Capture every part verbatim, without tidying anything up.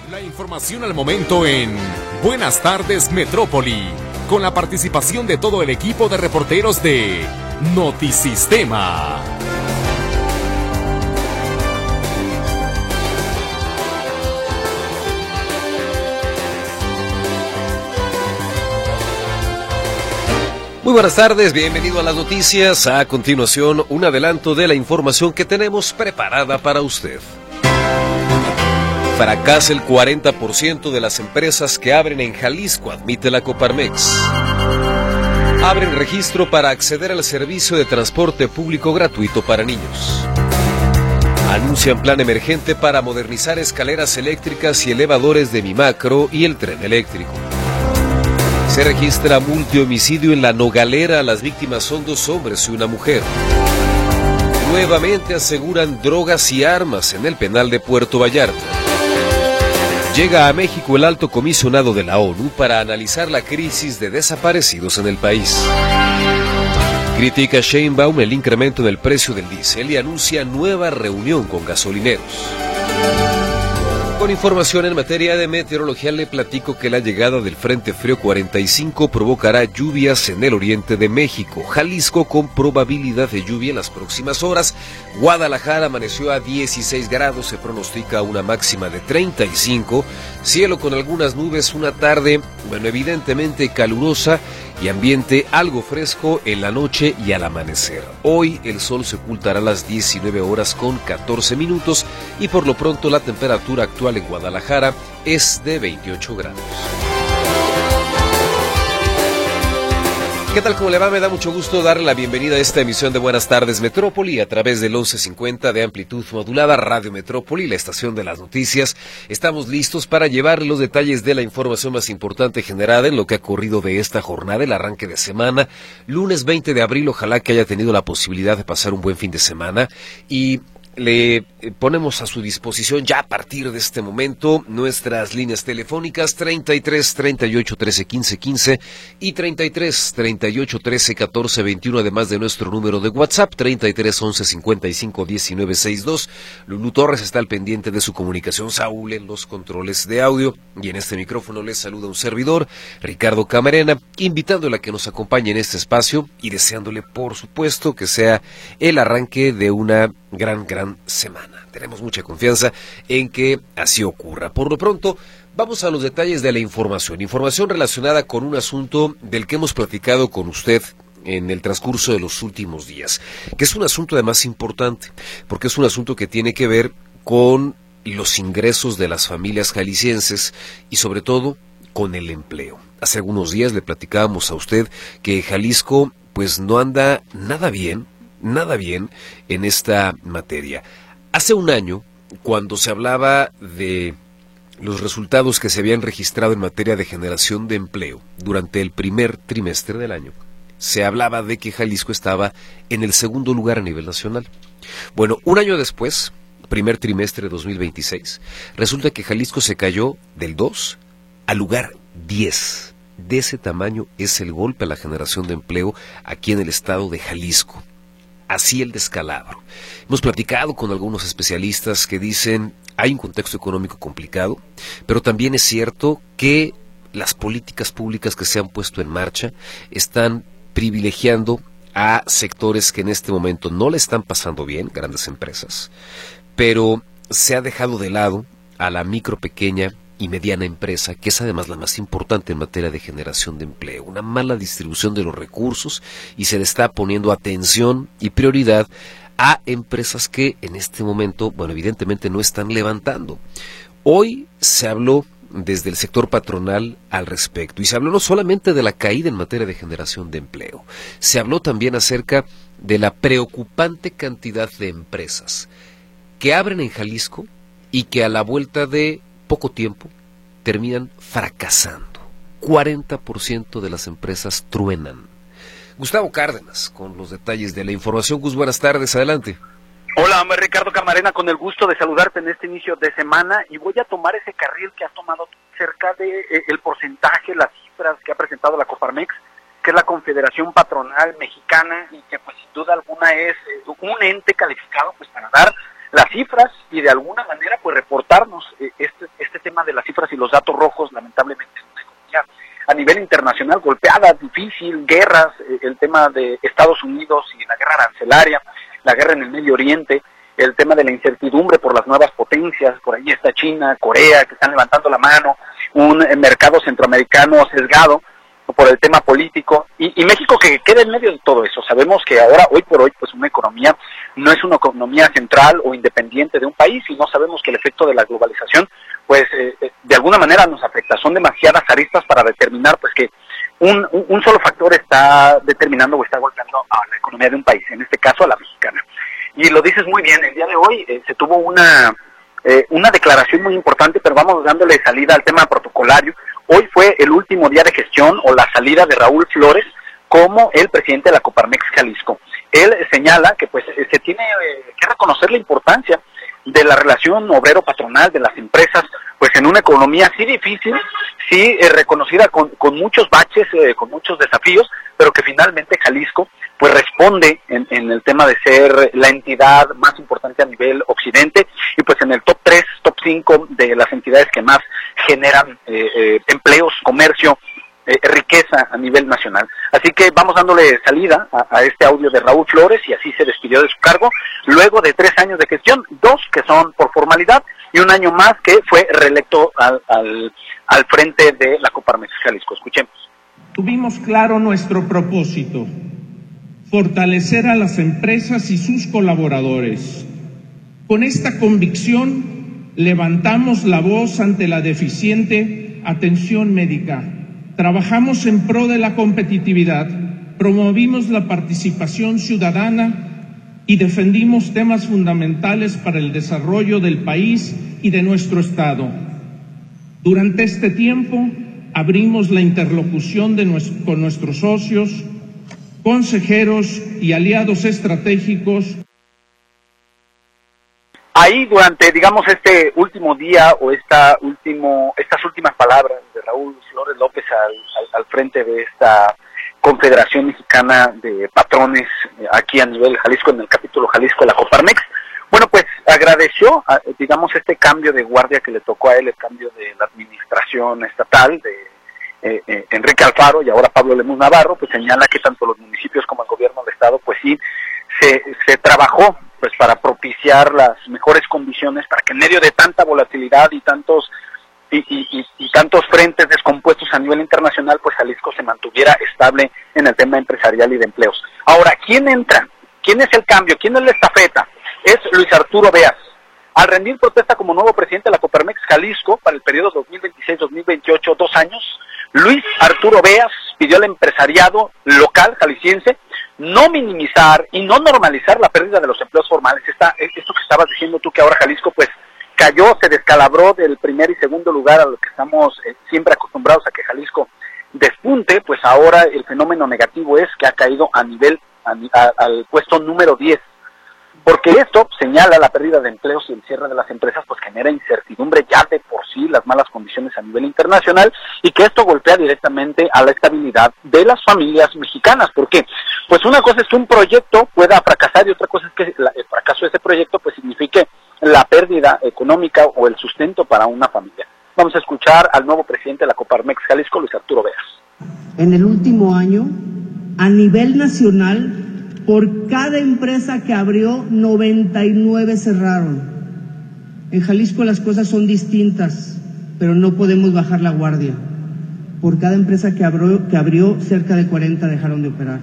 La información al momento en Buenas Tardes Metrópoli, con la participación de todo el equipo de reporteros de Notisistema. Muy buenas tardes, bienvenido a las noticias. A continuación, un adelanto de la información que tenemos preparada para usted. Fracasa el cuarenta por ciento de las empresas que abren en Jalisco, admite la Coparmex. Abren registro para acceder al servicio de transporte público gratuito para niños. Anuncian plan emergente para modernizar escaleras eléctricas y elevadores de Mimacro y el tren eléctrico. Se registra multihomicidio en La Nogalera. Las víctimas son dos hombres y una mujer. Nuevamente aseguran drogas y armas en el penal de Puerto Vallarta. Llega a México el alto comisionado de la ONU para analizar la crisis de desaparecidos en el país. Critica Sheinbaum el incremento del precio del diésel y anuncia nueva reunión con gasolineros. Con información en materia de meteorología, le platico que la llegada del Frente Frío cuarenta y cinco provocará lluvias en el oriente de México. Jalisco con probabilidad de lluvia en las próximas horas. Guadalajara amaneció a dieciséis grados, se pronostica una máxima de treinta y cinco. Cielo con algunas nubes, una tarde, bueno, evidentemente calurosa y ambiente algo fresco en la noche y al amanecer. Hoy el sol se ocultará a las diecinueve horas con catorce minutos y por lo pronto la temperatura actual en Guadalajara es de veintiocho grados. ¿Qué tal? ¿Cómo le va? Me da mucho gusto darle la bienvenida a esta emisión de Buenas Tardes Metrópoli a través del once cincuenta de amplitud modulada, Radio Metrópoli, la estación de las noticias. Estamos listos para llevarle los detalles de la información más importante generada en lo que ha ocurrido de esta jornada, el arranque de semana, lunes veinte de abril. Ojalá que haya tenido la posibilidad de pasar un buen fin de semana y le ponemos a su disposición ya a partir de este momento nuestras líneas telefónicas treinta y tres, treinta y ocho, trece, quince, quince y treinta y tres, treinta y ocho, trece, catorce, veintiuno, además de nuestro número de WhatsApp treinta y tres, once, cincuenta y cinco, diecinueve, sesenta y dos. Lulú Torres está al pendiente de su comunicación, Saúl en los controles de audio y en este micrófono les saluda un servidor, Ricardo Camarena, invitándole a que nos acompañe en este espacio y deseándole por supuesto que sea el arranque de una gran, gran semana. Tenemos mucha confianza en que así ocurra. Por lo pronto, vamos a los detalles de la información. Información relacionada con un asunto del que hemos platicado con usted en el transcurso de los últimos días, que es un asunto además importante, porque es un asunto que tiene que ver con los ingresos de las familias jaliscienses y sobre todo con el empleo. Hace algunos días le platicábamos a usted que Jalisco pues no anda nada bien, nada bien en esta materia. Hace un año, cuando se hablaba de los resultados que se habían registrado en materia de generación de empleo durante el primer trimestre del año, se hablaba de que Jalisco estaba en el segundo lugar a nivel nacional. Bueno, un año después, primer trimestre de dos mil veintiséis, resulta que Jalisco se cayó del dos al lugar diez. De ese tamaño es el golpe a la generación de empleo aquí en el estado de Jalisco. Así el descalabro. Hemos platicado con algunos especialistas que dicen hay un contexto económico complicado, pero también es cierto que las políticas públicas que se han puesto en marcha están privilegiando a sectores que en este momento no le están pasando bien, grandes empresas, pero se ha dejado de lado a la micro, pequeña y mediana empresa, que es además la más importante en materia de generación de empleo. Una mala distribución de los recursos y se le está poniendo atención y prioridad a empresas que en este momento, bueno, evidentemente no están levantando. Hoy se habló desde el sector patronal al respecto y se habló no solamente de la caída en materia de generación de empleo, se habló también acerca de la preocupante cantidad de empresas que abren en Jalisco y que a la vuelta de poco tiempo terminan fracasando. cuarenta por ciento de las empresas truenan. Gustavo Cárdenas, con los detalles de la información. Gus, buenas tardes, adelante. Hola, hombre, Ricardo Camarena, con el gusto de saludarte en este inicio de semana y voy a tomar ese carril que has tomado cerca de eh, el porcentaje, las cifras que ha presentado la Coparmex, que es la Confederación Patronal Mexicana y que pues sin duda alguna es eh, un ente calificado pues para dar las cifras y de alguna manera pues reportarnos eh, este este tema de las cifras y los datos rojos, lamentablemente, es una economía a nivel internacional golpeada, difícil, guerras, eh, el tema de Estados Unidos y la guerra arancelaria, la guerra en el Medio Oriente, el tema de la incertidumbre por las nuevas potencias, por ahí está China, Corea, que están levantando la mano, un eh, mercado centroamericano sesgado por el tema político, y, y México que queda en medio de todo eso. Sabemos que ahora, hoy por hoy, pues una economía no es una economía central o independiente de un país, y no sabemos que el efecto de la globalización, pues eh, de alguna manera nos afecta. Son demasiadas aristas para determinar pues que un, un, un solo factor está determinando o está golpeando a la economía de un país, en este caso a la mexicana. Y lo dices muy bien, el día de hoy eh, se tuvo una, eh, una declaración muy importante, pero vamos dándole salida al tema protocolario. Hoy fue el último día de gestión o la salida de Raúl Flores como el presidente de la Coparmex Jalisco. Él señala que pues se tiene eh, que reconocer la importancia de la relación obrero-patronal de las empresas, pues en una economía así difícil, sí eh, reconocida con, con muchos baches, eh, con muchos desafíos, pero que finalmente Jalisco pues responde en, en el tema de ser la entidad más importante a nivel occidente y pues en el top tres, top cinco de las entidades que más generan eh, eh, empleos, comercio, eh, riqueza a nivel nacional. Así que vamos dándole salida a, a este audio de Raúl Flores, y así se despidió de su cargo luego de tres años de gestión, dos que son por formalidad y un año más que fue reelecto al, al, al frente de la Coparmex Jalisco. Escuchemos. Tuvimos claro nuestro propósito: fortalecer a las empresas y sus colaboradores. Con esta convicción, levantamos la voz ante la deficiente atención médica. Trabajamos en pro de la competitividad, promovimos la participación ciudadana y defendimos temas fundamentales para el desarrollo del país y de nuestro Estado. Durante este tiempo, abrimos la interlocución de nuestro, con nuestros socios, consejeros y aliados estratégicos. Ahí durante, digamos, este último día o esta último, estas últimas palabras de Raúl Flores López al, al, al frente de esta Confederación Mexicana de Patrones aquí a nivel Jalisco, en el capítulo Jalisco de la Coparmex, bueno, pues agradeció, digamos, este cambio de guardia que le tocó a él, el cambio de la administración estatal, de Eh, eh, Enrique Alfaro y ahora Pablo Lemus Navarro, pues señala que tanto los municipios como el gobierno del estado, pues sí, se, se trabajó pues para propiciar las mejores condiciones para que en medio de tanta volatilidad y tantos y, y, y, y tantos frentes descompuestos a nivel internacional, pues Jalisco se mantuviera estable en el tema empresarial y de empleos. Ahora, ¿quién entra? ¿Quién es el cambio? ¿Quién es la estafeta? Es Luis Arturo Beas. Al rendir protesta como nuevo presidente de la Coparmex Jalisco para el periodo dos mil veintiséis dos mil veintiocho, dos años, Luis Arturo Beas pidió al empresariado local jalisciense no minimizar y no normalizar la pérdida de los empleos formales. Esta, esto que estabas diciendo tú, que ahora Jalisco pues cayó, se descalabró del primer y segundo lugar a lo que estamos eh, siempre acostumbrados a que Jalisco despunte, pues ahora el fenómeno negativo es que ha caído a nivel, a, a, al puesto número diez. Porque esto señala la pérdida de empleos y el cierre de las empresas, pues genera incertidumbre ya de por sí, las malas condiciones a nivel internacional, y que esto golpea directamente a la estabilidad de las familias mexicanas. ¿Por qué? Pues una cosa es que un proyecto pueda fracasar y otra cosa es que la, el fracaso de ese proyecto pues signifique la pérdida económica o el sustento para una familia. Vamos a escuchar al nuevo presidente de la Coparmex Jalisco, Luis Arturo Beas. En el último año, a nivel nacional, por cada empresa que abrió, noventa y nueve cerraron. En Jalisco las cosas son distintas, pero no podemos bajar la guardia. Por cada empresa que abrió, que abrió cerca de cuarenta dejaron de operar.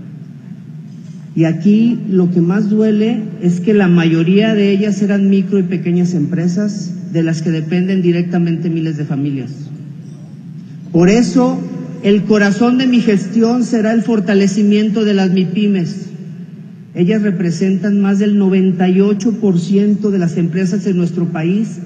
Y aquí lo que más duele es que la mayoría de ellas eran micro y pequeñas empresas de las que dependen directamente miles de familias. Por eso, el corazón de mi gestión será el fortalecimiento de las MIPYMES. Ellas representan más del noventa y ocho por ciento de las empresas en nuestro país.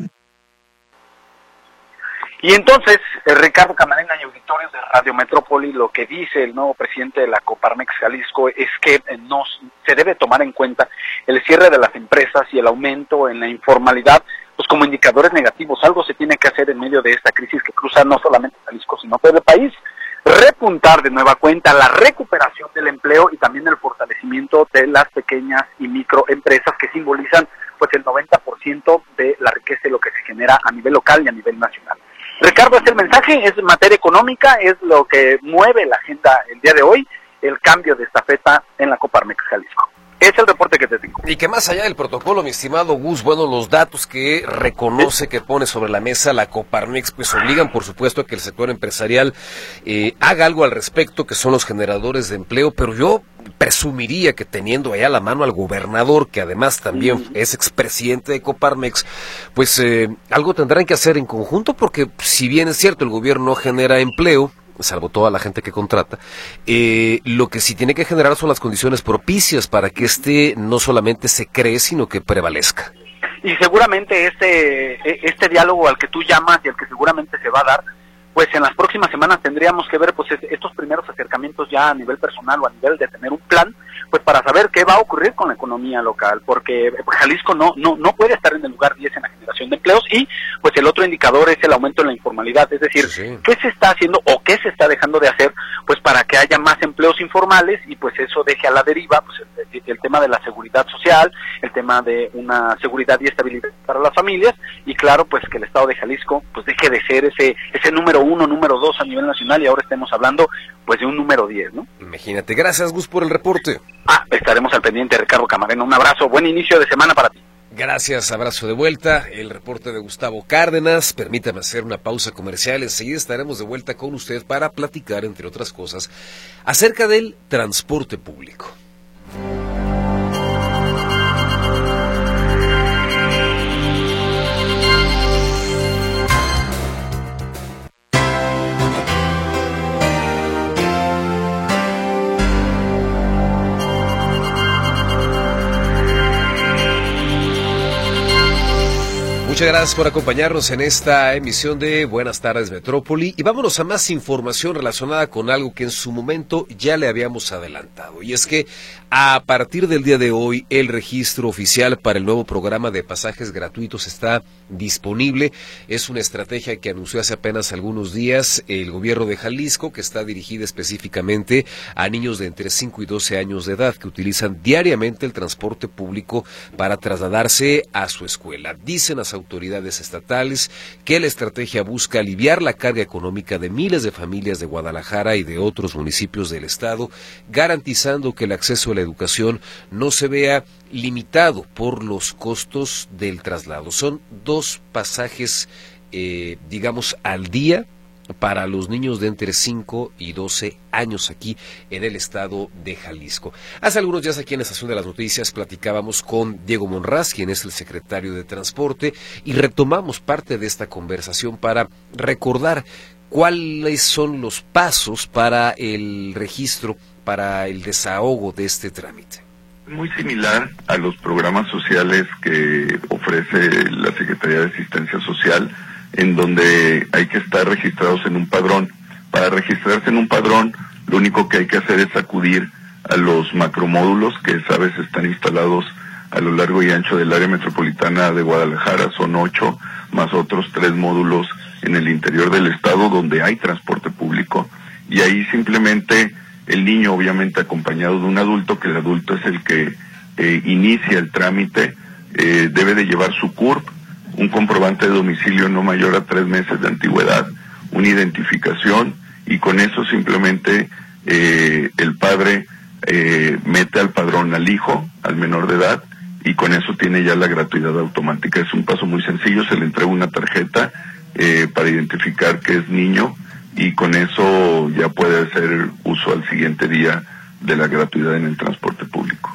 Y entonces, eh, Ricardo Camarena y auditores de Radio Metrópoli, lo que dice el nuevo presidente de la Coparmex Jalisco es que eh, no, se debe tomar en cuenta el cierre de las empresas y el aumento en la informalidad, pues como indicadores negativos. Algo se tiene que hacer en medio de esta crisis que cruza no solamente Jalisco, sino todo el país. Repuntar de nueva cuenta la recuperación del empleo y también el fortalecimiento de las pequeñas y microempresas que simbolizan pues el noventa por ciento de la riqueza y lo que se genera a nivel local y a nivel nacional. Ricardo, es el mensaje, es materia económica, es lo que mueve la agenda el día de hoy, el cambio de estafeta en la Coparmex Jalisco. Es el reporte que te tengo. Y que más allá del protocolo, mi estimado Gus, bueno, los datos que reconoce, que pone sobre la mesa la Coparmex, pues obligan, por supuesto, a que el sector empresarial eh, haga algo al respecto, que son los generadores de empleo, pero yo presumiría que teniendo allá la mano al gobernador, que además también uh-huh. es expresidente de Coparmex, pues eh, algo tendrán que hacer en conjunto, porque si bien es cierto, el gobierno genera empleo, salvo toda la gente que contrata, eh, lo que sí tiene que generar son las condiciones propicias para que este no solamente se cree, sino que prevalezca. Y seguramente este este diálogo al que tú llamas y al que seguramente se va a dar, pues en las próximas semanas tendríamos que ver pues estos primeros acercamientos ya a nivel personal o a nivel de tener un plan, pues para saber qué va a ocurrir con la economía local, porque Jalisco no no no puede estar en el lugar diez en la generación de empleos, y pues el otro indicador es el aumento en la informalidad, es decir, sí, sí. ¿qué se está haciendo o qué se está dejando de hacer pues para que haya más empleos informales y pues eso deje a la deriva pues el, el tema de la seguridad social, el tema de una seguridad y estabilidad para las familias, y claro, pues que el estado de Jalisco pues deje de ser ese ese número uno, número dos a nivel nacional y ahora estemos hablando pues de un número diez, ¿no? Imagínate. Gracias, Gus, por el reporte. Ah, estaremos al pendiente, Ricardo Camarena. Un abrazo, buen inicio de semana para ti. Gracias, abrazo de vuelta. El reporte de Gustavo Cárdenas. Permítame hacer una pausa comercial. Enseguida estaremos de vuelta con usted para platicar, entre otras cosas, acerca del transporte público. Muchas gracias por acompañarnos en esta emisión de Buenas Tardes Metrópoli, y vámonos a más información relacionada con algo que en su momento ya le habíamos adelantado, y es que a partir del día de hoy el registro oficial para el nuevo programa de pasajes gratuitos está disponible. Es una estrategia que anunció hace apenas algunos días el gobierno de Jalisco, que está dirigida específicamente a niños de entre cinco y doce años de edad que utilizan diariamente el transporte público para trasladarse a su escuela. Dicen las autoridades estatales que la estrategia busca aliviar la carga económica de miles de familias de Guadalajara y de otros municipios del estado, garantizando que el acceso a la educación no se vea limitado por los costos del traslado. Son dos pasajes, eh, digamos, al día para los niños de entre cinco y doce años aquí en el estado de Jalisco. Hace algunos días aquí en la Estación de las Noticias platicábamos con Diego Monraz, quien es el secretario de Transporte, y retomamos parte de esta conversación para recordar cuáles son los pasos para el registro, para el desahogo de este trámite. Muy similar a los programas sociales que ofrece la Secretaría de Asistencia Social, en donde hay que estar registrados en un padrón. Para registrarse en un padrón, lo único que hay que hacer es acudir a los macromódulos que, sabes, están instalados a lo largo y ancho del área metropolitana de Guadalajara. Son ocho, más otros tres módulos en el interior del estado donde hay transporte público. Y ahí simplemente el niño, obviamente acompañado de un adulto, que el adulto es el que eh, inicia el trámite, eh, debe de llevar su C U R P, un comprobante de domicilio no mayor a tres meses de antigüedad, una identificación, y con eso simplemente eh, el padre eh, mete al padrón al hijo, al menor de edad, y con eso tiene ya la gratuidad automática. Es un paso muy sencillo, se le entrega una tarjeta eh, para identificar que es niño, y con eso ya puede hacer uso al siguiente día de la gratuidad en el transporte público.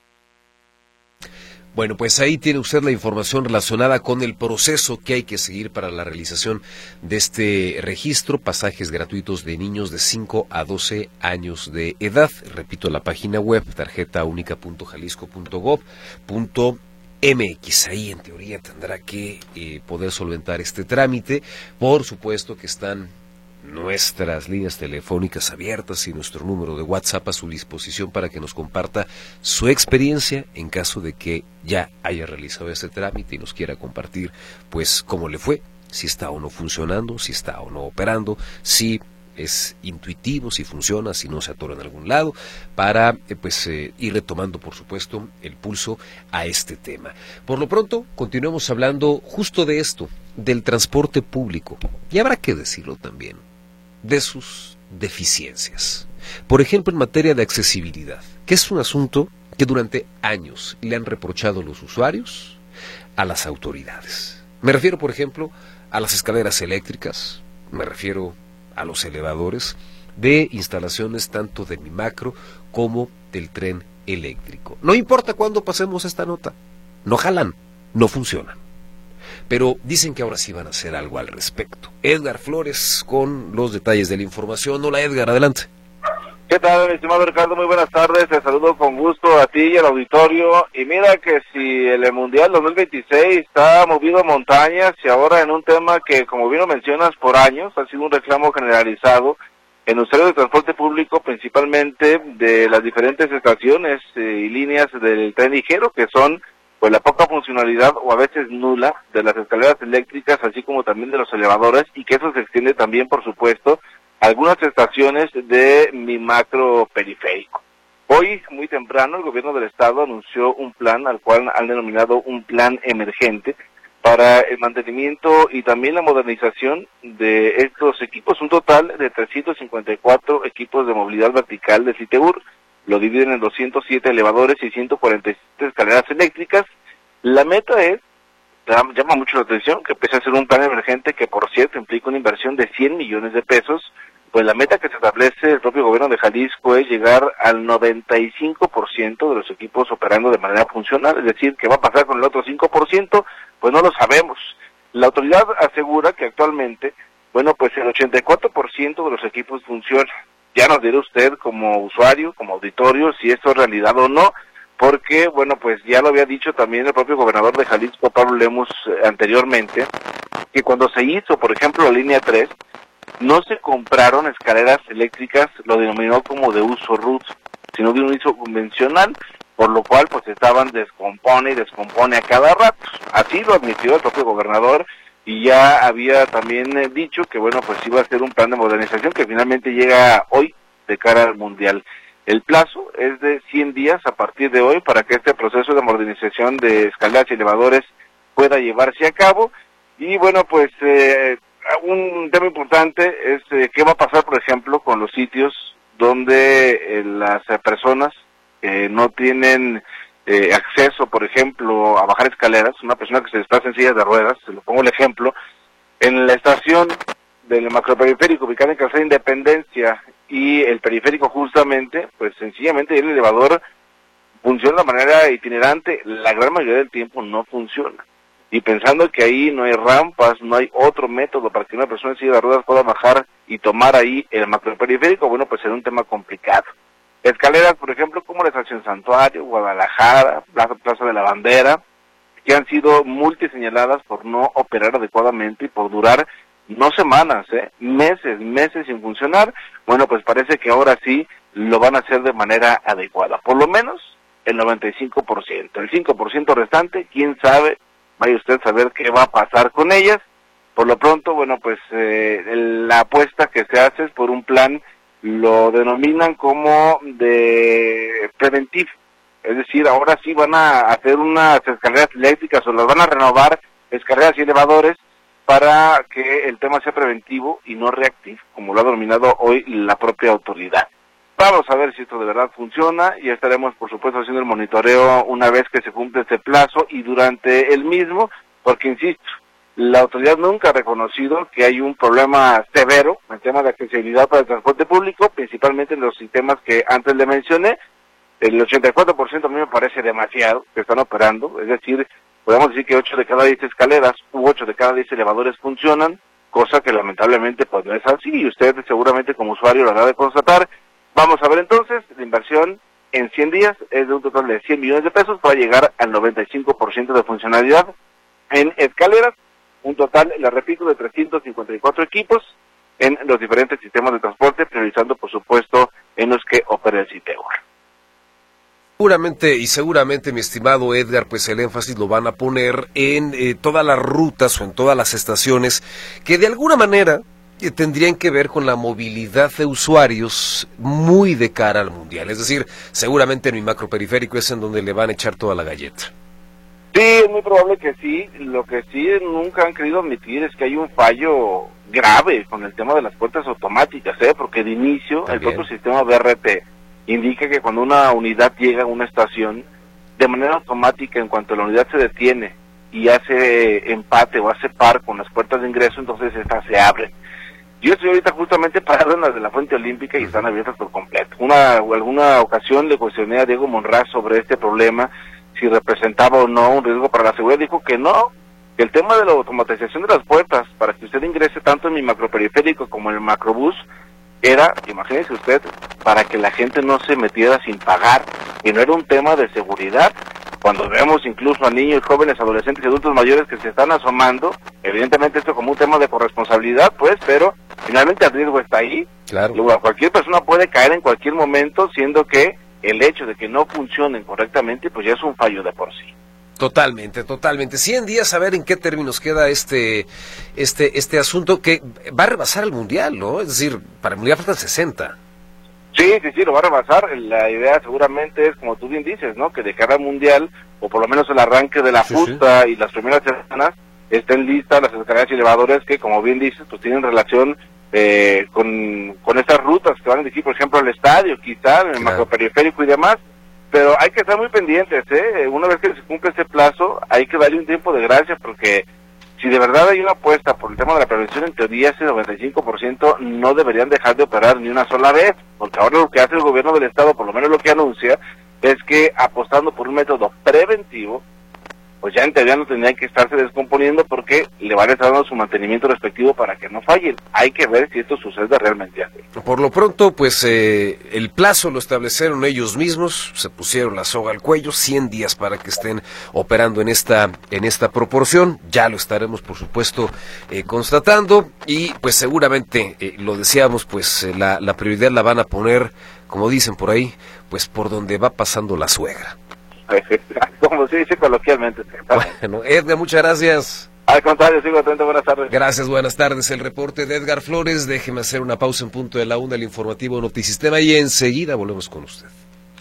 Bueno, pues ahí tiene usted la información relacionada con el proceso que hay que seguir para la realización de este registro, pasajes gratuitos de niños de cinco a doce años de edad. Repito, la página web, tarjeta única punto jalisco punto gob punto M X. Ahí en teoría tendrá que eh, poder solventar este trámite. Por supuesto que están nuestras líneas telefónicas abiertas y nuestro número de WhatsApp a su disposición para que nos comparta su experiencia en caso de que ya haya realizado este trámite y nos quiera compartir pues cómo le fue, si está o no funcionando, si está o no operando, si es intuitivo, si funciona, si no se atora en algún lado, para eh, pues eh, ir retomando, por supuesto, el pulso a este tema. Por lo pronto, continuemos hablando justo de esto, del transporte público, y habrá que decirlo también, de sus deficiencias. Por ejemplo, en materia de accesibilidad, que es un asunto que durante años le han reprochado los usuarios a las autoridades. Me refiero, por ejemplo, a las escaleras eléctricas, me refiero a los elevadores de instalaciones tanto de mi macro como del tren eléctrico. No importa cuándo pasemos esta nota, no jalan, no funcionan. Pero dicen que ahora sí van a hacer algo al respecto. Edgar Flores con los detalles de la información. Hola Edgar, adelante. ¿Qué tal, mi estimado Ricardo? Muy buenas tardes, te saludo con gusto a ti y al auditorio. Y mira que si el Mundial dos mil veintiséis está movido a montañas y ahora en un tema que, como bien lo mencionas, por años ha sido un reclamo generalizado en usuarios de transporte público, principalmente de las diferentes estaciones eh, y líneas del tren ligero, que son pues la poca funcionalidad o a veces nula de las escaleras eléctricas, así como también de los elevadores, y que eso se extiende también, por supuesto, algunas estaciones de mi macro periférico. Hoy, muy temprano, el gobierno del estado anunció un plan al cual han denominado un plan emergente para el mantenimiento y también la modernización de estos equipos, un total de trescientos cincuenta y cuatro equipos de movilidad vertical de Citeur. Lo dividen en doscientos siete elevadores y ciento cuarenta y siete escaleras eléctricas. La meta es, llama mucho la atención, que pese a ser un plan emergente que, por cierto, implica una inversión de cien millones de pesos, pues la meta que se establece el propio gobierno de Jalisco es llegar al noventa y cinco por ciento de los equipos operando de manera funcional, es decir, ¿qué va a pasar con el otro cinco por ciento? Pues no lo sabemos. La autoridad asegura que actualmente, bueno, pues el ochenta y cuatro por ciento de los equipos funciona. Ya nos dirá usted como usuario, como auditorio, si esto es realidad o no, porque, bueno, pues ya lo había dicho también el propio gobernador de Jalisco, Pablo Lemus, eh, anteriormente, que cuando se hizo, por ejemplo, la línea tres, no se compraron escaleras eléctricas, lo denominó como de uso root, sino de un uso convencional, por lo cual pues estaban descompone y descompone a cada rato. Así lo admitió el propio gobernador y ya había también eh, dicho que bueno pues iba a ser un plan de modernización que finalmente llega hoy de cara al Mundial. El plazo es de cien días a partir de hoy para que este proceso de modernización de escaleras y elevadores pueda llevarse a cabo y bueno pues eh, un tema importante es eh, qué va a pasar, por ejemplo, con los sitios donde eh, las eh, personas que no tienen eh, acceso, por ejemplo, a bajar escaleras, una persona que se desplaza en sillas de ruedas, se lo pongo el ejemplo, en la estación del macroperiférico ubicada en Calzada Independencia y el periférico justamente, pues sencillamente el elevador funciona de manera itinerante, la gran mayoría del tiempo no funciona. Y pensando que ahí no hay rampas, no hay otro método para que una persona en silla de ruedas pueda bajar y tomar ahí el macroperiférico, bueno, pues será un tema complicado. Escaleras, por ejemplo, como la Estación Santuario, Guadalajara, Plaza, Plaza de la Bandera, que han sido multiseñaladas por no operar adecuadamente y por durar no semanas, ¿eh? meses, meses sin funcionar. Bueno, pues parece que ahora sí lo van a hacer de manera adecuada, por lo menos el noventa y cinco por ciento. El cinco por ciento restante, quién sabe, vaya usted a saber qué va a pasar con ellas. Por lo pronto, bueno, pues eh, la apuesta que se hace es por un plan, lo denominan como de preventivo. Es decir, ahora sí van a hacer unas escaleras eléctricas o las van a renovar, escaleras y elevadores, para que el tema sea preventivo y no reactivo, como lo ha denominado hoy la propia autoridad. Vamos a ver si esto de verdad funciona y estaremos, por supuesto, haciendo el monitoreo una vez que se cumple este plazo y durante el mismo, porque, insisto, la autoridad nunca ha reconocido que hay un problema severo en tema de accesibilidad para el transporte público, principalmente en los sistemas que antes le mencioné. El ochenta y cuatro por ciento a mí me parece demasiado que están operando, es decir, podemos decir que ocho de cada diez escaleras u ocho de cada diez elevadores funcionan, cosa que lamentablemente pues no es así y usted seguramente como usuario lo habrá de constatar. Vamos a ver entonces, la inversión en cien días es de un total de cien millones de pesos para llegar al noventa y cinco por ciento de funcionalidad en escaleras, un total, le repito, de trescientos cincuenta y cuatro equipos en los diferentes sistemas de transporte, priorizando por supuesto en los que opera el Citeur. Seguramente y seguramente, mi estimado Edgar, pues el énfasis lo van a poner en eh, todas las rutas o en todas las estaciones que de alguna manera tendrían que ver con la movilidad de usuarios muy de cara al Mundial. Es decir, seguramente en mi macroperiférico es en donde le van a echar toda la galleta. Sí, es muy probable que sí. Lo que sí nunca han querido admitir es que hay un fallo grave con el tema de las puertas automáticas, ¿eh? Porque de inicio También. el propio sistema B R T indica que cuando una unidad llega a una estación, de manera automática, en cuanto la unidad se detiene y hace empate o hace par con las puertas de ingreso, entonces estas se abren. Yo estoy ahorita justamente parado en las de la Fuente Olímpica y están abiertas por completo. Una o alguna ocasión le cuestioné a Diego Monraz sobre este problema, si representaba o no un riesgo para la seguridad. Dijo que no, que el tema de la automatización de las puertas, para que usted ingrese tanto en mi macroperiférico como en el macrobús, era, imagínese usted, para que la gente no se metiera sin pagar, y no era un tema de seguridad. Cuando vemos incluso a niños, jóvenes, adolescentes y adultos mayores que se están asomando, evidentemente esto como un tema de corresponsabilidad, pues, pero finalmente el riesgo está ahí. Claro. Luego, cualquier persona puede caer en cualquier momento, siendo que el hecho de que no funcionen correctamente, pues ya es un fallo de por sí. Totalmente, totalmente. cien días, a ver en qué términos queda este este este asunto que va a rebasar el Mundial, ¿no? Es decir, para el Mundial faltan sesenta. Sí, sí, sí, lo va a rebasar. La idea seguramente es, como tú bien dices, ¿no? Que de cara al Mundial, o por lo menos el arranque de la sí, justa sí. y las primeras semanas, estén listas las escaleras y elevadores que, como bien dices, pues tienen relación eh, con, con estas rutas que van a dirigir, por ejemplo, al estadio, quizá, en el claro. macroperiférico y demás. Pero hay que estar muy pendientes, ¿eh? Una vez que se cumple este plazo, hay que darle un tiempo de gracia, porque si de verdad hay una apuesta por el tema de la prevención, en teoría ese noventa y cinco por ciento no deberían dejar de operar ni una sola vez, porque ahora lo que hace el gobierno del estado, por lo menos lo que anuncia, es que apostando por un método preventivo, pues ya en teoría no tendrían que estarse descomponiendo porque le van a estar dando su mantenimiento respectivo para que no fallen. Hay que ver si esto sucede realmente así. Por lo pronto, pues eh, el plazo lo establecieron ellos mismos, se pusieron la soga al cuello, cien días para que estén operando en esta en esta proporción. Ya lo estaremos, por supuesto, eh, constatando y pues seguramente, eh, lo decíamos, pues eh, la, la prioridad la van a poner, como dicen por ahí, pues por donde va pasando la suegra. Como se dice coloquialmente. Bueno, Edgar, muchas gracias. Al contrario, sigo atento, buenas tardes. Gracias, buenas tardes. El reporte de Edgar Flores. Déjeme hacer una pausa en punto de la una del informativo Notisistema y enseguida volvemos con usted.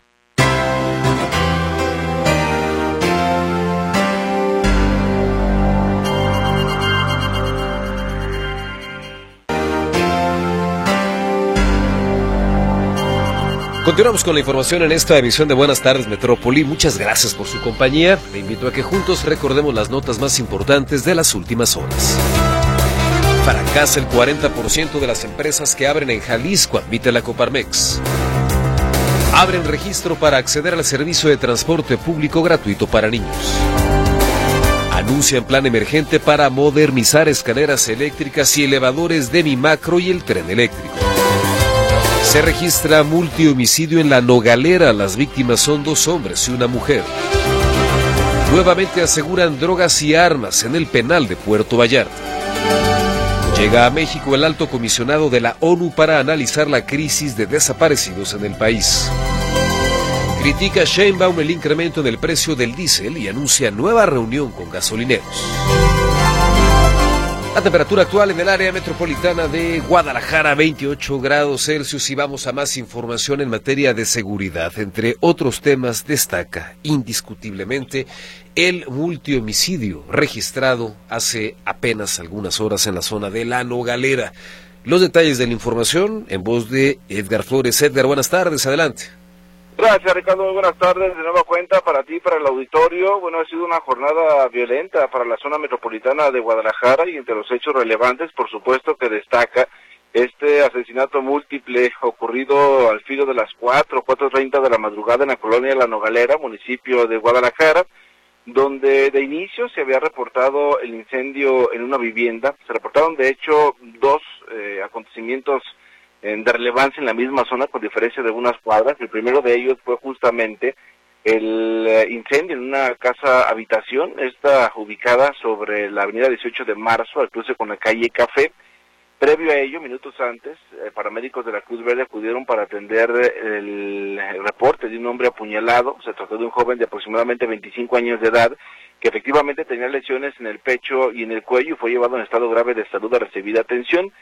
Continuamos con la información en esta emisión de Buenas Tardes Metrópoli. Muchas gracias por su compañía. Le invito a que juntos recordemos las notas más importantes de las últimas horas. Fracasa el cuarenta por ciento de las empresas que abren en Jalisco, admite la Coparmex. Abren registro para acceder al servicio de transporte público gratuito para niños. Anuncian plan emergente para modernizar escaleras eléctricas y elevadores de Mi Macro y el tren eléctrico. Se registra multihomicidio en La Nogalera. Las víctimas son dos hombres y una mujer. Nuevamente aseguran drogas y armas en el penal de Puerto Vallarta. Llega a México el alto comisionado de la ONU para analizar la crisis de desaparecidos en el país. Critica Sheinbaum el incremento en el precio del diésel y anuncia nueva reunión con gasolineros. La temperatura actual en el área metropolitana de Guadalajara, veintiocho grados Celsius, y vamos a más información en materia de seguridad. Entre otros temas, destaca indiscutiblemente el multihomicidio registrado hace apenas algunas horas en la zona de La Nogalera. Los detalles de la información en voz de Edgar Flores. Edgar, buenas tardes, adelante. Gracias, Ricardo, muy buenas tardes. De nueva cuenta para ti, para el auditorio. Bueno, ha sido una jornada violenta para la zona metropolitana de Guadalajara, y entre los hechos relevantes, por supuesto, que destaca este asesinato múltiple ocurrido al filo de las cuatro, cuatro treinta de la madrugada en la colonia La Nogalera, municipio de Guadalajara, donde de inicio se había reportado el incendio en una vivienda. Se reportaron, de hecho, dos eh, acontecimientos de relevancia en la misma zona, con diferencia de unas cuadras. El primero de ellos fue justamente el incendio en una casa habitación, esta ubicada sobre la avenida dieciocho de marzo, al cruce con la calle Café. Previo a ello, minutos antes, eh, paramédicos de la Cruz Verde acudieron para atender el, el reporte de un hombre apuñalado. Se trató de un joven de aproximadamente veinticinco años de edad, que efectivamente tenía lesiones en el pecho y en el cuello y fue llevado en estado grave de salud a recibir atención.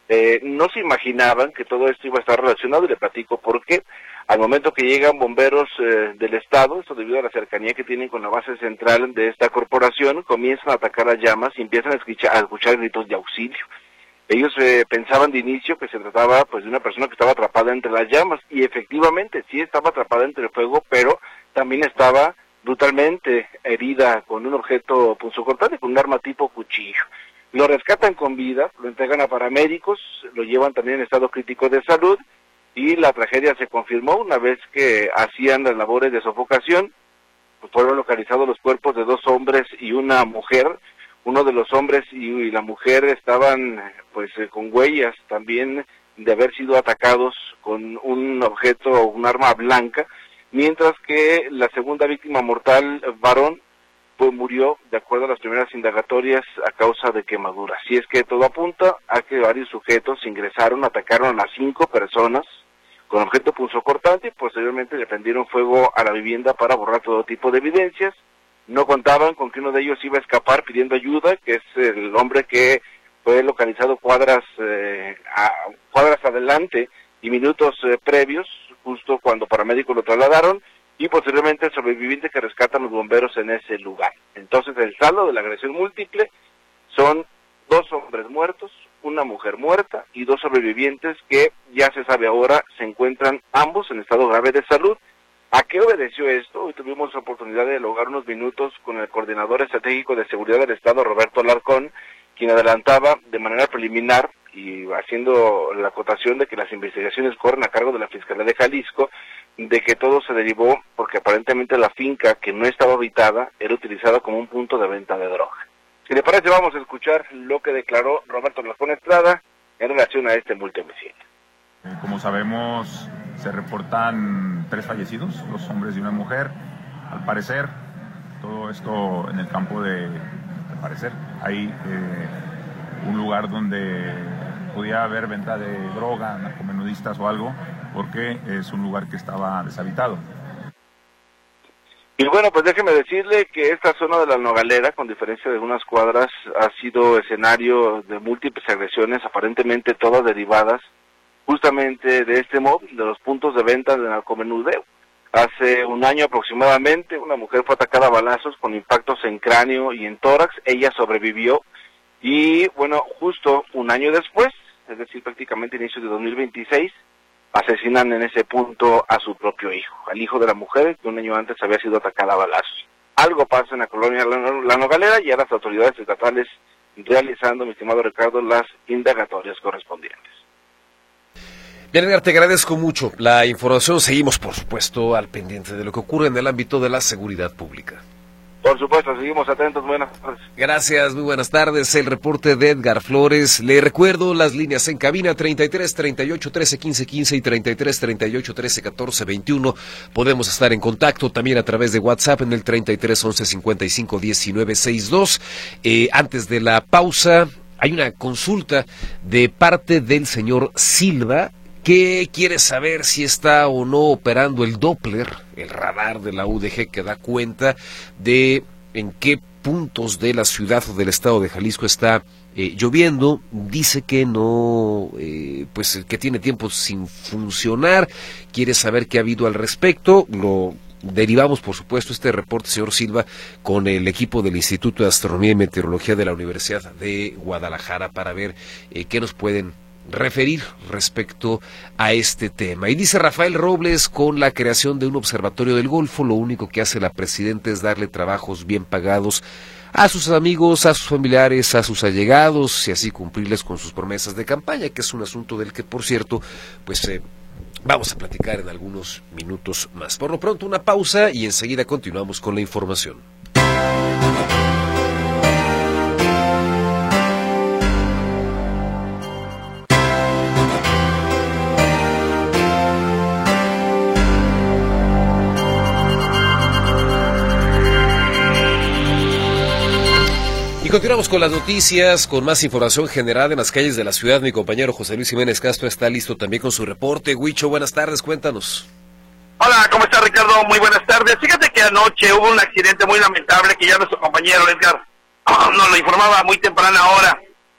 Eh, no se imaginaban que todo esto iba a estar relacionado, y le platico por qué. Al momento que llegan bomberos eh, del estado, esto debido a la cercanía que tienen con la base central de esta corporación, comienzan a atacar las llamas y empiezan a escuchar, a escuchar gritos de auxilio. Ellos eh, pensaban de inicio que se trataba pues de una persona que estaba atrapada entre las llamas, y efectivamente sí estaba atrapada entre el fuego, pero también estaba brutalmente herida con un objeto punzocortante, con un arma tipo cuchillo. Lo rescatan con vida, lo entregan a paramédicos, lo llevan también en estado crítico de salud, y la tragedia se confirmó una vez que hacían las labores de sofocación. Pues fueron localizados los cuerpos de dos hombres y una mujer. Uno de los hombres y, y la mujer estaban pues eh, con huellas también de haber sido atacados con un objeto, un arma blanca, mientras que la segunda víctima mortal, varón, pues murió de acuerdo a las primeras indagatorias a causa de quemaduras. Si es que todo apunta a que varios sujetos ingresaron, atacaron a cinco personas con objeto punzocortante y posteriormente le prendieron fuego a la vivienda para borrar todo tipo de evidencias. No contaban con que uno de ellos iba a escapar pidiendo ayuda, que es el hombre que fue localizado cuadras eh, a, cuadras adelante y minutos eh, previos, justo cuando paramédicos lo trasladaron, y posteriormente el sobreviviente que rescatan los bomberos en ese lugar. Entonces el saldo de la agresión múltiple son dos hombres muertos, una mujer muerta y dos sobrevivientes que ya se sabe ahora se encuentran ambos en estado grave de salud. ¿A qué obedeció esto? Hoy tuvimos la oportunidad de dialogar unos minutos con el coordinador estratégico de seguridad del estado, Roberto Alarcón, quien adelantaba de manera preliminar y haciendo la acotación de que las investigaciones corren a cargo de la Fiscalía de Jalisco, de que todo se derivó porque aparentemente la finca, que no estaba habitada, era utilizada como un punto de venta de droga. Si le parece, vamos a escuchar lo que declaró Roberto Alarcón Estrada en relación a este multihomicidio. Eh, como sabemos, se reportan tres fallecidos, dos hombres y una mujer. Al parecer, todo esto en el campo de, al parecer, hay eh, un lugar donde podía haber venta de droga, narcomenudistas o algo, porque es un lugar que estaba deshabitado. Y bueno, pues déjeme decirle que esta zona de la Nogalera, con diferencia de unas cuadras, ha sido escenario de múltiples agresiones, aparentemente todas derivadas justamente de este móvil, de los puntos de venta de narcomenudeo. Hace un año aproximadamente, una mujer fue atacada a balazos con impactos en cráneo y en tórax, ella sobrevivió, y bueno, justo un año después, es decir, prácticamente inicio de dos mil veintiséis, asesinan en ese punto a su propio hijo, al hijo de la mujer que un año antes había sido atacada a balazos. Algo pasa en la colonia La Nogalera y a las autoridades estatales realizando, mi estimado Ricardo, las indagatorias correspondientes. Bien, Edgar, te agradezco mucho la información. Seguimos, por supuesto, al pendiente de lo que ocurre en el ámbito de la seguridad pública. Por supuesto, seguimos atentos. Buenas tardes. Gracias, muy buenas tardes. El reporte de Edgar Flores. Le recuerdo las líneas en cabina treinta y tres, treinta y ocho, trece, quince, quince y treinta y tres, treinta y ocho, trece, catorce, veintiuno. Podemos estar en contacto también a través de WhatsApp en el treinta y tres, once, cincuenta y cinco, diecinueve, sesenta y dos. Eh, antes de la pausa, hay una consulta de parte del señor Silva, que quiere saber si está o no operando el Doppler, el radar de la U D G que da cuenta de en qué puntos de la ciudad o del estado de Jalisco está eh, lloviendo. Dice que no, eh, pues que tiene tiempo sin funcionar, quiere saber qué ha habido al respecto. Lo derivamos, por supuesto, este reporte, señor Silva, con el equipo del Instituto de Astronomía y Meteorología de la Universidad de Guadalajara para ver eh, qué nos pueden referir respecto a este tema. Y dice Rafael Robles, con la creación de un observatorio del Golfo, lo único que hace la presidenta es darle trabajos bien pagados a sus amigos, a sus familiares, a sus allegados, y así cumplirles con sus promesas de campaña, que es un asunto del que, por cierto, pues eh, vamos a platicar en algunos minutos más. Por lo pronto, una pausa y enseguida continuamos con la información. Continuamos con las noticias, con más información generada en las calles de la ciudad. Mi compañero José Luis Jiménez Castro está listo también con su reporte. Huicho, buenas tardes, cuéntanos. Hola, ¿cómo está, Ricardo? Muy buenas tardes. Fíjate que anoche hubo un accidente muy lamentable que ya nuestro compañero Edgar nos lo informaba a muy temprana hora.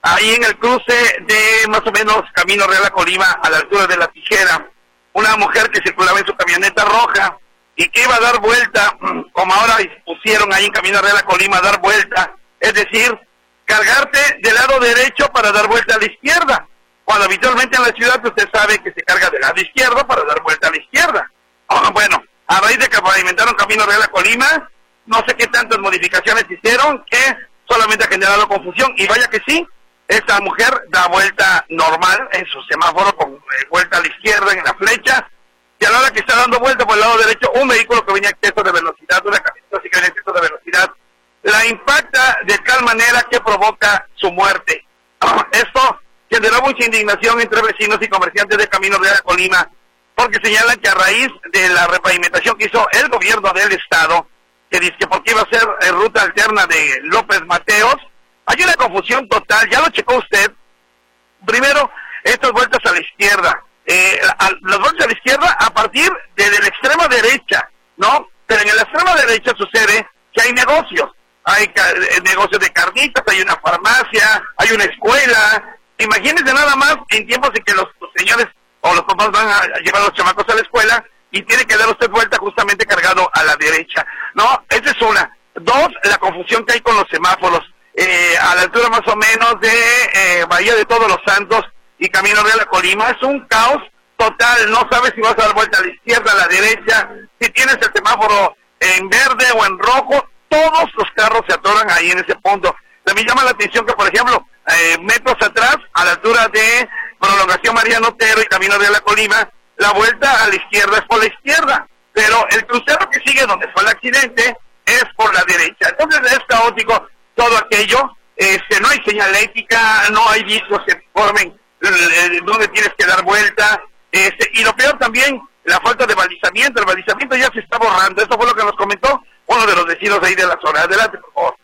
ahí en el cruce de más o menos Camino Real a Colima, a la altura de La Tijera, una mujer que circulaba en su camioneta roja y que iba a dar vuelta, como ahora pusieron ahí en Camino Real a Colima, dar vuelta, es decir, cargarte del lado derecho para dar vuelta a la izquierda, cuando habitualmente en la ciudad usted sabe que se carga del lado izquierdo para dar vuelta a la izquierda. Oh, bueno, a raíz de que pavimentaron Camino Real a Colima, no sé qué tantas modificaciones hicieron que solamente ha generado confusión, y vaya que sí, esta mujer da vuelta normal en su semáforo con eh, vuelta a la izquierda en la flecha, y a la hora que está dando vuelta por el lado derecho, un vehículo que venía a exceso de velocidad, una camioneta que venía a exceso de velocidad, la impacta de tal manera que provoca su muerte. Esto generó mucha indignación entre vecinos y comerciantes de Camino Real a Colima, porque señalan que a raíz de la repavimentación que hizo el gobierno del estado, que dice que porque iba a ser eh, ruta alterna de López Mateos, hay una confusión total. Ya lo checó usted. Primero, estas vueltas a la izquierda, eh, a, las vueltas a la izquierda a partir de, de la extrema derecha, ¿no? Pero en la extrema derecha sucede que hay negocios, hay ca negocios de carnitas, hay una farmacia, hay una escuela. Imagínense nada más en tiempos en que los, los señores o los papás van a llevar a los chamacos a la escuela y tiene que dar usted vuelta justamente cargado a la derecha, ¿no? Esa es una. Dos, la confusión que hay con los semáforos. Eh, a la altura más o menos de eh, Bahía de Todos los Santos y Camino Real a Colima, es un caos total. No sabes si vas a dar vuelta a la izquierda, a la derecha, si tienes el semáforo en verde o en rojo, todos los carros se atoran ahí en ese punto. También llama la atención que, por ejemplo, eh, metros atrás, a la altura de Prolongación Mariano Otero y Camino Real a Colima, la vuelta a la izquierda es por la izquierda, pero el crucero que sigue donde fue el accidente es por la derecha. Entonces es caótico todo aquello. Este, no hay señalética, no hay discos que informen eh, dónde tienes que dar vuelta, este, y lo peor también, la falta de balizamiento. El balizamiento ya se está borrando. Eso fue lo que nos comentó uno de los vecinos ahí de la zona. Adelante, por favor.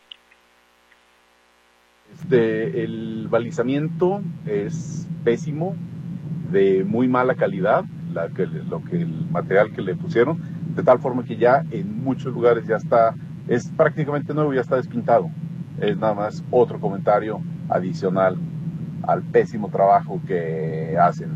Este, el balizamiento es pésimo, de muy mala calidad, la que, lo que, el material que le pusieron, de tal forma que ya en muchos lugares ya está, es prácticamente nuevo, ya está despintado. Es nada más otro comentario adicional al pésimo trabajo que hacen.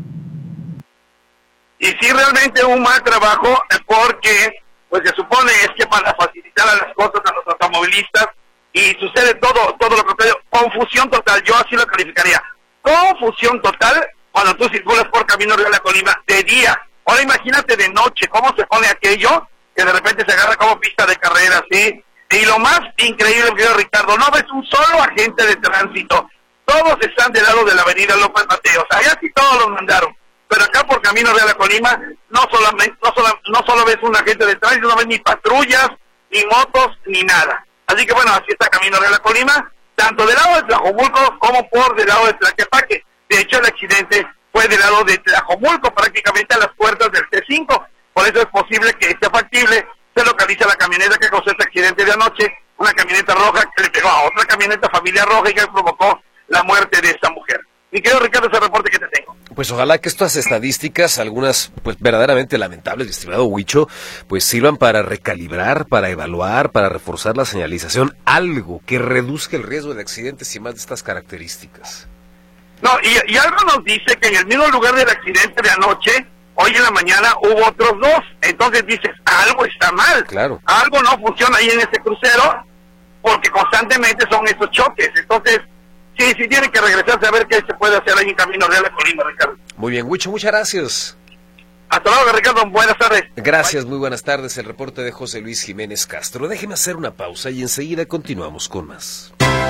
Y sí, realmente un mal trabajo, porque pues se supone es que para facilitar a las cosas a los automovilistas, y sucede todo todo lo contrario, confusión total. Yo así lo calificaría, confusión total cuando tú circulas por Camino Real a Colima de día. Ahora imagínate de noche, cómo se pone aquello, que de repente se agarra como pista de carrera, ¿sí? Y lo más increíble, querido Ricardo, no ves un solo agente de tránsito. Todos están del lado de la avenida López Mateos. Allá sí todos los mandaron. Pero acá por Camino Real a Colima, no solamente, no solo, no solo ves un agente de tránsito, no ves ni patrullas, ni motos, ni nada. Así que bueno, así está Camino Real a Colima, tanto del lado de Tlajomulco como por del lado de Tlaquepaque. De hecho, el accidente fue del lado de Tlajomulco, prácticamente a las puertas del T cinco. Por eso es posible que sea factible. Se localiza la camioneta que causó este accidente de anoche, una camioneta roja que le pegó a otra camioneta familiar roja y que provocó la muerte de esta mujer. Mi querido Ricardo, ese reporte que te tengo. Pues ojalá que estas estadísticas, algunas pues verdaderamente lamentables, estimado Huicho, pues sirvan para recalibrar, para evaluar, para reforzar la señalización, algo que reduzca el riesgo de accidentes y más de estas características. No, y, y algo nos dice que en el mismo lugar del accidente de anoche, hoy en la mañana hubo otros dos. Entonces dices, algo está mal. Claro. Algo no funciona ahí en este crucero, porque constantemente son estos choques. Entonces, sí, sí tiene que regresarse a ver qué se puede hacer ahí en Camino Real a Colima, Ricardo. Muy bien, Huicho, muchas gracias. Hasta luego, Ricardo, buenas tardes. Gracias, Bye. Muy buenas tardes. El reporte de José Luis Jiménez Castro. Déjeme hacer una pausa y enseguida continuamos con más.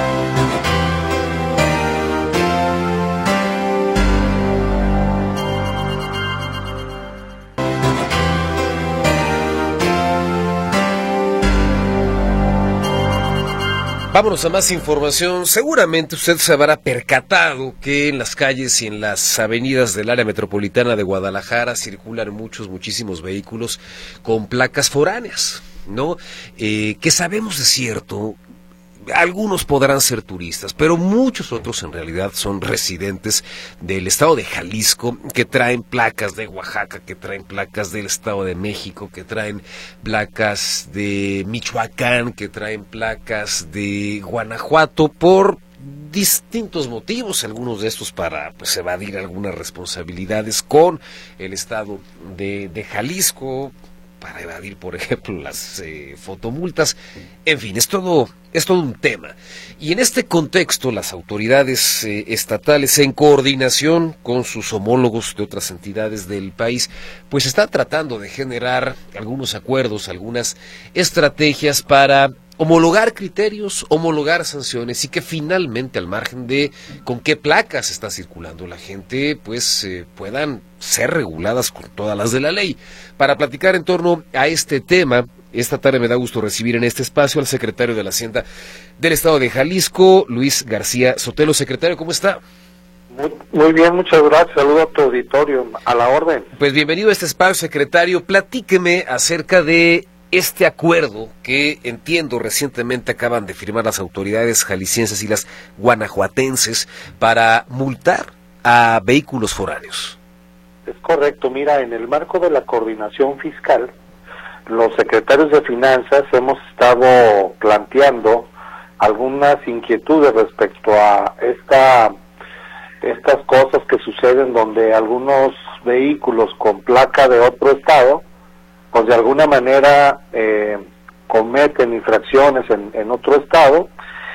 Vámonos a más información. Seguramente usted se habrá percatado que en las calles y en las avenidas del área metropolitana de Guadalajara circulan muchos, muchísimos vehículos con placas foráneas, ¿no? Eh, que sabemos de cierto, algunos podrán ser turistas, pero muchos otros en realidad son residentes del estado de Jalisco, que traen placas de Oaxaca, que traen placas del estado de México, que traen placas de Michoacán, que traen placas de Guanajuato, por distintos motivos, algunos de estos para pues, evadir algunas responsabilidades con el estado de, de Jalisco, para evadir, por ejemplo, las eh, fotomultas. En fin, es todo, es todo un tema. Y en este contexto, las autoridades eh, estatales, en coordinación con sus homólogos de otras entidades del país, pues están tratando de generar algunos acuerdos, algunas estrategias para homologar criterios, homologar sanciones y que finalmente, al margen de con qué placas está circulando la gente, pues eh, puedan ser reguladas con todas las de la ley. Para platicar en torno a este tema, esta tarde me da gusto recibir en este espacio al secretario de la Hacienda del Estado de Jalisco, Luis García Sotelo. Secretario, ¿cómo está? Muy, muy bien, muchas gracias. Saludo a tu auditorio, a la orden. Pues bienvenido a este espacio, secretario. Platíqueme acerca de este acuerdo que entiendo recientemente acaban de firmar las autoridades jaliscienses y las guanajuatenses para multar a vehículos foráneos. Es correcto, mira, en el marco de la coordinación fiscal, los secretarios de finanzas hemos estado planteando algunas inquietudes respecto a esta estas cosas que suceden donde algunos vehículos con placa de otro estado pues de alguna manera eh, cometen infracciones en, en otro estado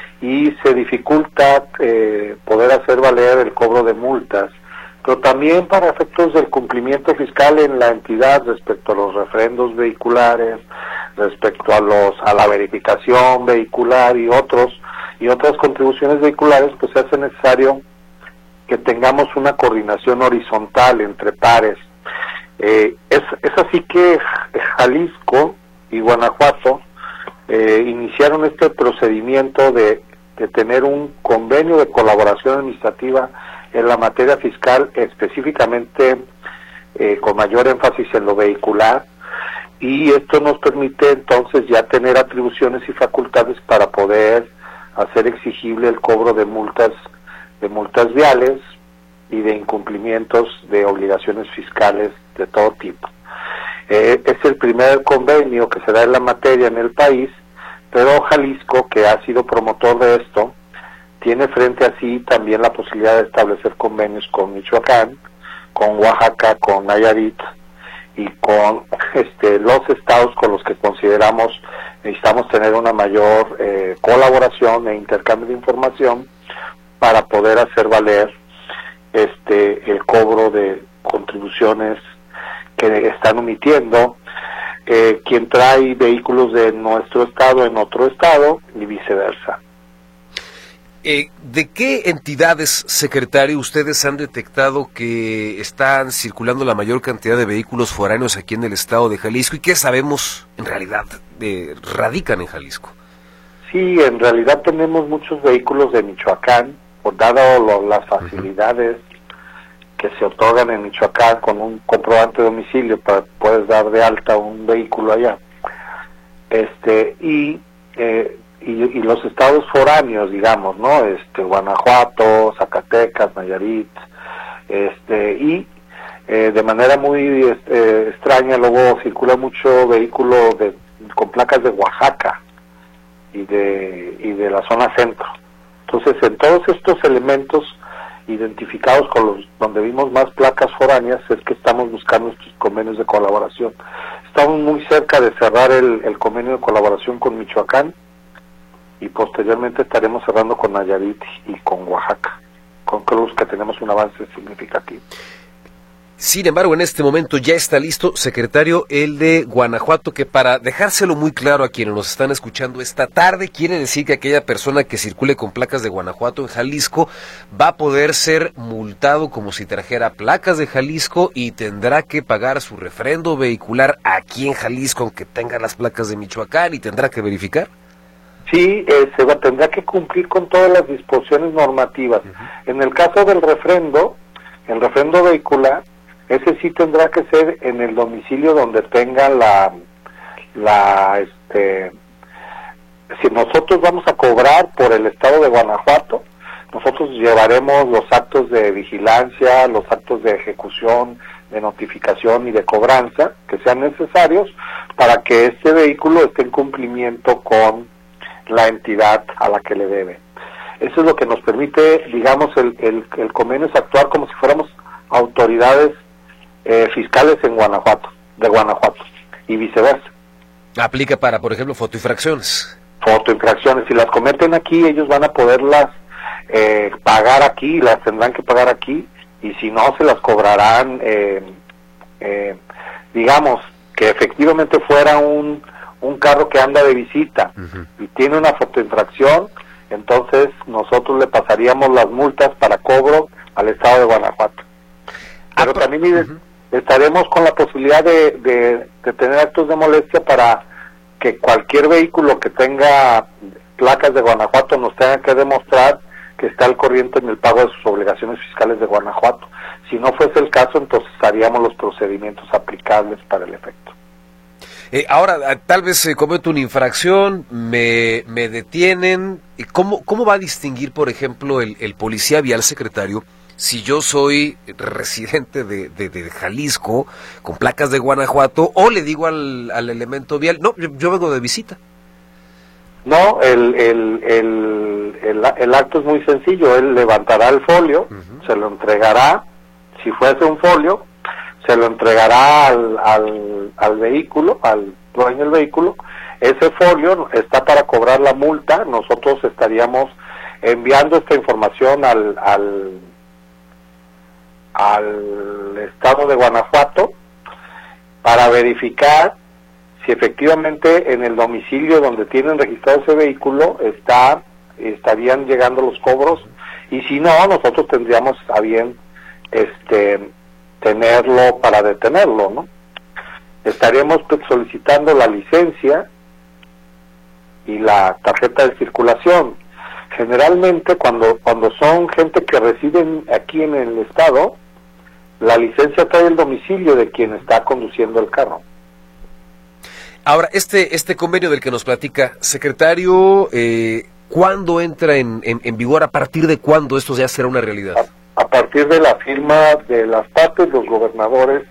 y se dificulta eh, poder hacer valer el cobro de multas, pero también para efectos del cumplimiento fiscal en la entidad respecto a los refrendos vehiculares, respecto a los a la verificación vehicular y otros y otras contribuciones vehiculares, pues se hace necesario que tengamos una coordinación horizontal entre pares. Eh, es, es así que Jalisco y Guanajuato eh, iniciaron este procedimiento de, de tener un convenio de colaboración administrativa en la materia fiscal, específicamente eh, con mayor énfasis en lo vehicular, y esto nos permite entonces ya tener atribuciones y facultades para poder hacer exigible el cobro de multas, de multas viales y de incumplimientos de obligaciones fiscales de todo tipo. Eh, es el primer convenio que se da en la materia en el país, pero Jalisco, que ha sido promotor de esto, tiene frente a sí también la posibilidad de establecer convenios con Michoacán, con Oaxaca, con Nayarit y con este, los estados con los que consideramos necesitamos tener una mayor eh, colaboración e intercambio de información para poder hacer valer este el cobro de contribuciones que están omitiendo eh, quien trae vehículos de nuestro estado en otro estado y viceversa. Eh, ¿De qué entidades, secretario, ustedes han detectado que están circulando la mayor cantidad de vehículos foráneos aquí en el estado de Jalisco y qué sabemos en realidad de, radican en Jalisco? Sí, en realidad tenemos muchos vehículos de Michoacán, por dado lo, las facilidades que se otorgan en Michoacán con un comprobante de domicilio para poder dar de alta un vehículo allá. Este y, eh, y y los estados foráneos, digamos, ¿no? Este Guanajuato, Zacatecas, Nayarit, este y eh, de manera muy este, extraña luego circula mucho vehículo de con placas de Oaxaca y de y de la zona centro. Entonces, en todos estos elementos identificados con los donde vimos más placas foráneas es que estamos buscando estos convenios de colaboración. Estamos muy cerca de cerrar el, el convenio de colaboración con Michoacán y posteriormente estaremos cerrando con Nayarit y con Oaxaca, con los que tenemos un avance significativo. Sin embargo, en este momento ya está listo, secretario, el de Guanajuato, que para dejárselo muy claro a quienes nos están escuchando esta tarde, quiere decir que aquella persona que circule con placas de Guanajuato en Jalisco va a poder ser multado como si trajera placas de Jalisco y tendrá que pagar su refrendo vehicular aquí en Jalisco, aunque tenga las placas de Michoacán, y tendrá que verificar. Sí, eh, se va, tendrá que cumplir con todas las disposiciones normativas. Uh-huh. En el caso del refrendo, el refrendo vehicular, ese sí tendrá que ser en el domicilio donde tenga la, la, este, si nosotros vamos a cobrar por el estado de Guanajuato, nosotros llevaremos los actos de vigilancia, los actos de ejecución, de notificación y de cobranza que sean necesarios para que este vehículo esté en cumplimiento con la entidad a la que le debe. Eso es lo que nos permite, digamos, el, el, el convenio es actuar como si fuéramos autoridades eh, fiscales en Guanajuato, de Guanajuato, y viceversa. Aplica para, por ejemplo, fotoinfracciones. Fotoinfracciones, si las cometen aquí, ellos van a poderlas eh, pagar aquí, las tendrán que pagar aquí, y si no, se las cobrarán, eh, eh, digamos, que efectivamente fuera un, un carro que anda de visita uh-huh. y tiene una fotoinfracción, entonces nosotros le pasaríamos las multas para cobro al estado de Guanajuato. Pero ah, también uh-huh. estaremos con la posibilidad de, de, de tener actos de molestia para que cualquier vehículo que tenga placas de Guanajuato nos tenga que demostrar que está al corriente en el pago de sus obligaciones fiscales de Guanajuato. Si no fuese el caso, entonces haríamos los procedimientos aplicables para el efecto. Eh, ahora, tal vez eh, cometo una infracción, me, me detienen. ¿Cómo, ¿Cómo va a distinguir, por ejemplo, el, el policía vial, secretario, si yo soy residente de, de, de Jalisco, con placas de Guanajuato, o le digo al, al elemento vial, no, yo, yo vengo de visita? No, el, el, el, el, el acto es muy sencillo. Él levantará el folio, uh-huh. se lo entregará, si fuese un folio, se lo entregará al, al, al vehículo, al dueño del vehículo. Ese folio está para cobrar la multa. Nosotros estaríamos enviando esta información al, al, al estado de Guanajuato para verificar si efectivamente en el domicilio donde tienen registrado ese vehículo está estarían llegando los cobros, y si no, nosotros tendríamos a bien este tenerlo para detenerlo, ¿no? Estaríamos solicitando la licencia y la tarjeta de circulación. Generalmente cuando cuando son gente que residen aquí en el estado, la licencia trae el domicilio de quien está conduciendo el carro. Ahora, este este convenio del que nos platica, secretario, eh, ¿cuándo entra en, en, en vigor? ¿A partir de cuándo esto ya será una realidad? A, a partir de la firma de las partes, los gobernadores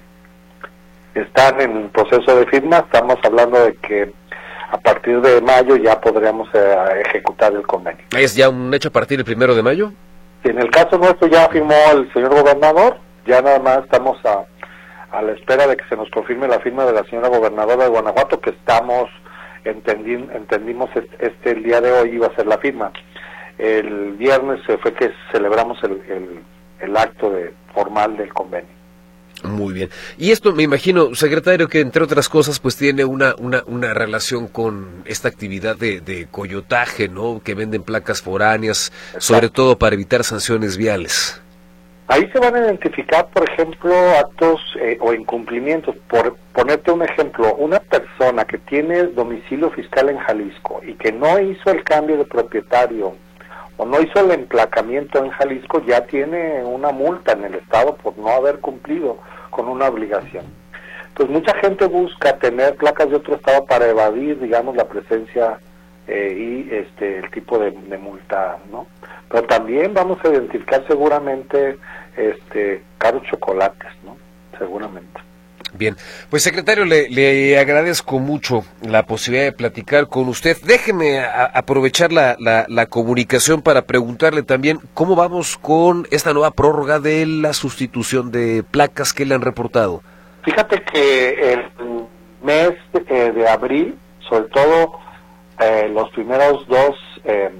están en proceso de firma. Estamos hablando de que a partir de mayo ya podríamos eh, ejecutar el convenio. ¿Es ya un hecho a partir del primero de mayo? En el caso nuestro ya firmó el señor gobernador, ya nada más estamos a a la espera de que se nos confirme la firma de la señora gobernadora de Guanajuato, que estamos, entendi, entendimos este, este el día de hoy iba a ser la firma. El viernes fue que celebramos el, el, el acto de formal del convenio. Muy bien. Y esto me imagino, secretario, que entre otras cosas pues tiene una una, una relación con esta actividad de, de coyotaje, ¿no? Que venden placas foráneas, exacto, sobre todo para evitar sanciones viales. Ahí se van a identificar, por ejemplo, actos eh, o incumplimientos. Por ponerte un ejemplo, una persona que tiene domicilio fiscal en Jalisco y que no hizo el cambio de propietario o no hizo el emplacamiento en Jalisco, ya tiene una multa en el estado por no haber cumplido con una obligación. Pues mucha gente busca tener placas de otro estado para evadir, digamos, la presencia eh, y este el tipo de, de multa, ¿no? Pero también vamos a identificar seguramente este caros chocolates, ¿no? Seguramente. Bien, pues secretario, le, le agradezco mucho la posibilidad de platicar con usted. Déjeme a, aprovechar la, la, la comunicación para preguntarle también cómo vamos con esta nueva prórroga de la sustitución de placas que le han reportado. Fíjate que el mes eh, de abril, sobre todo eh, los primeros dos eh,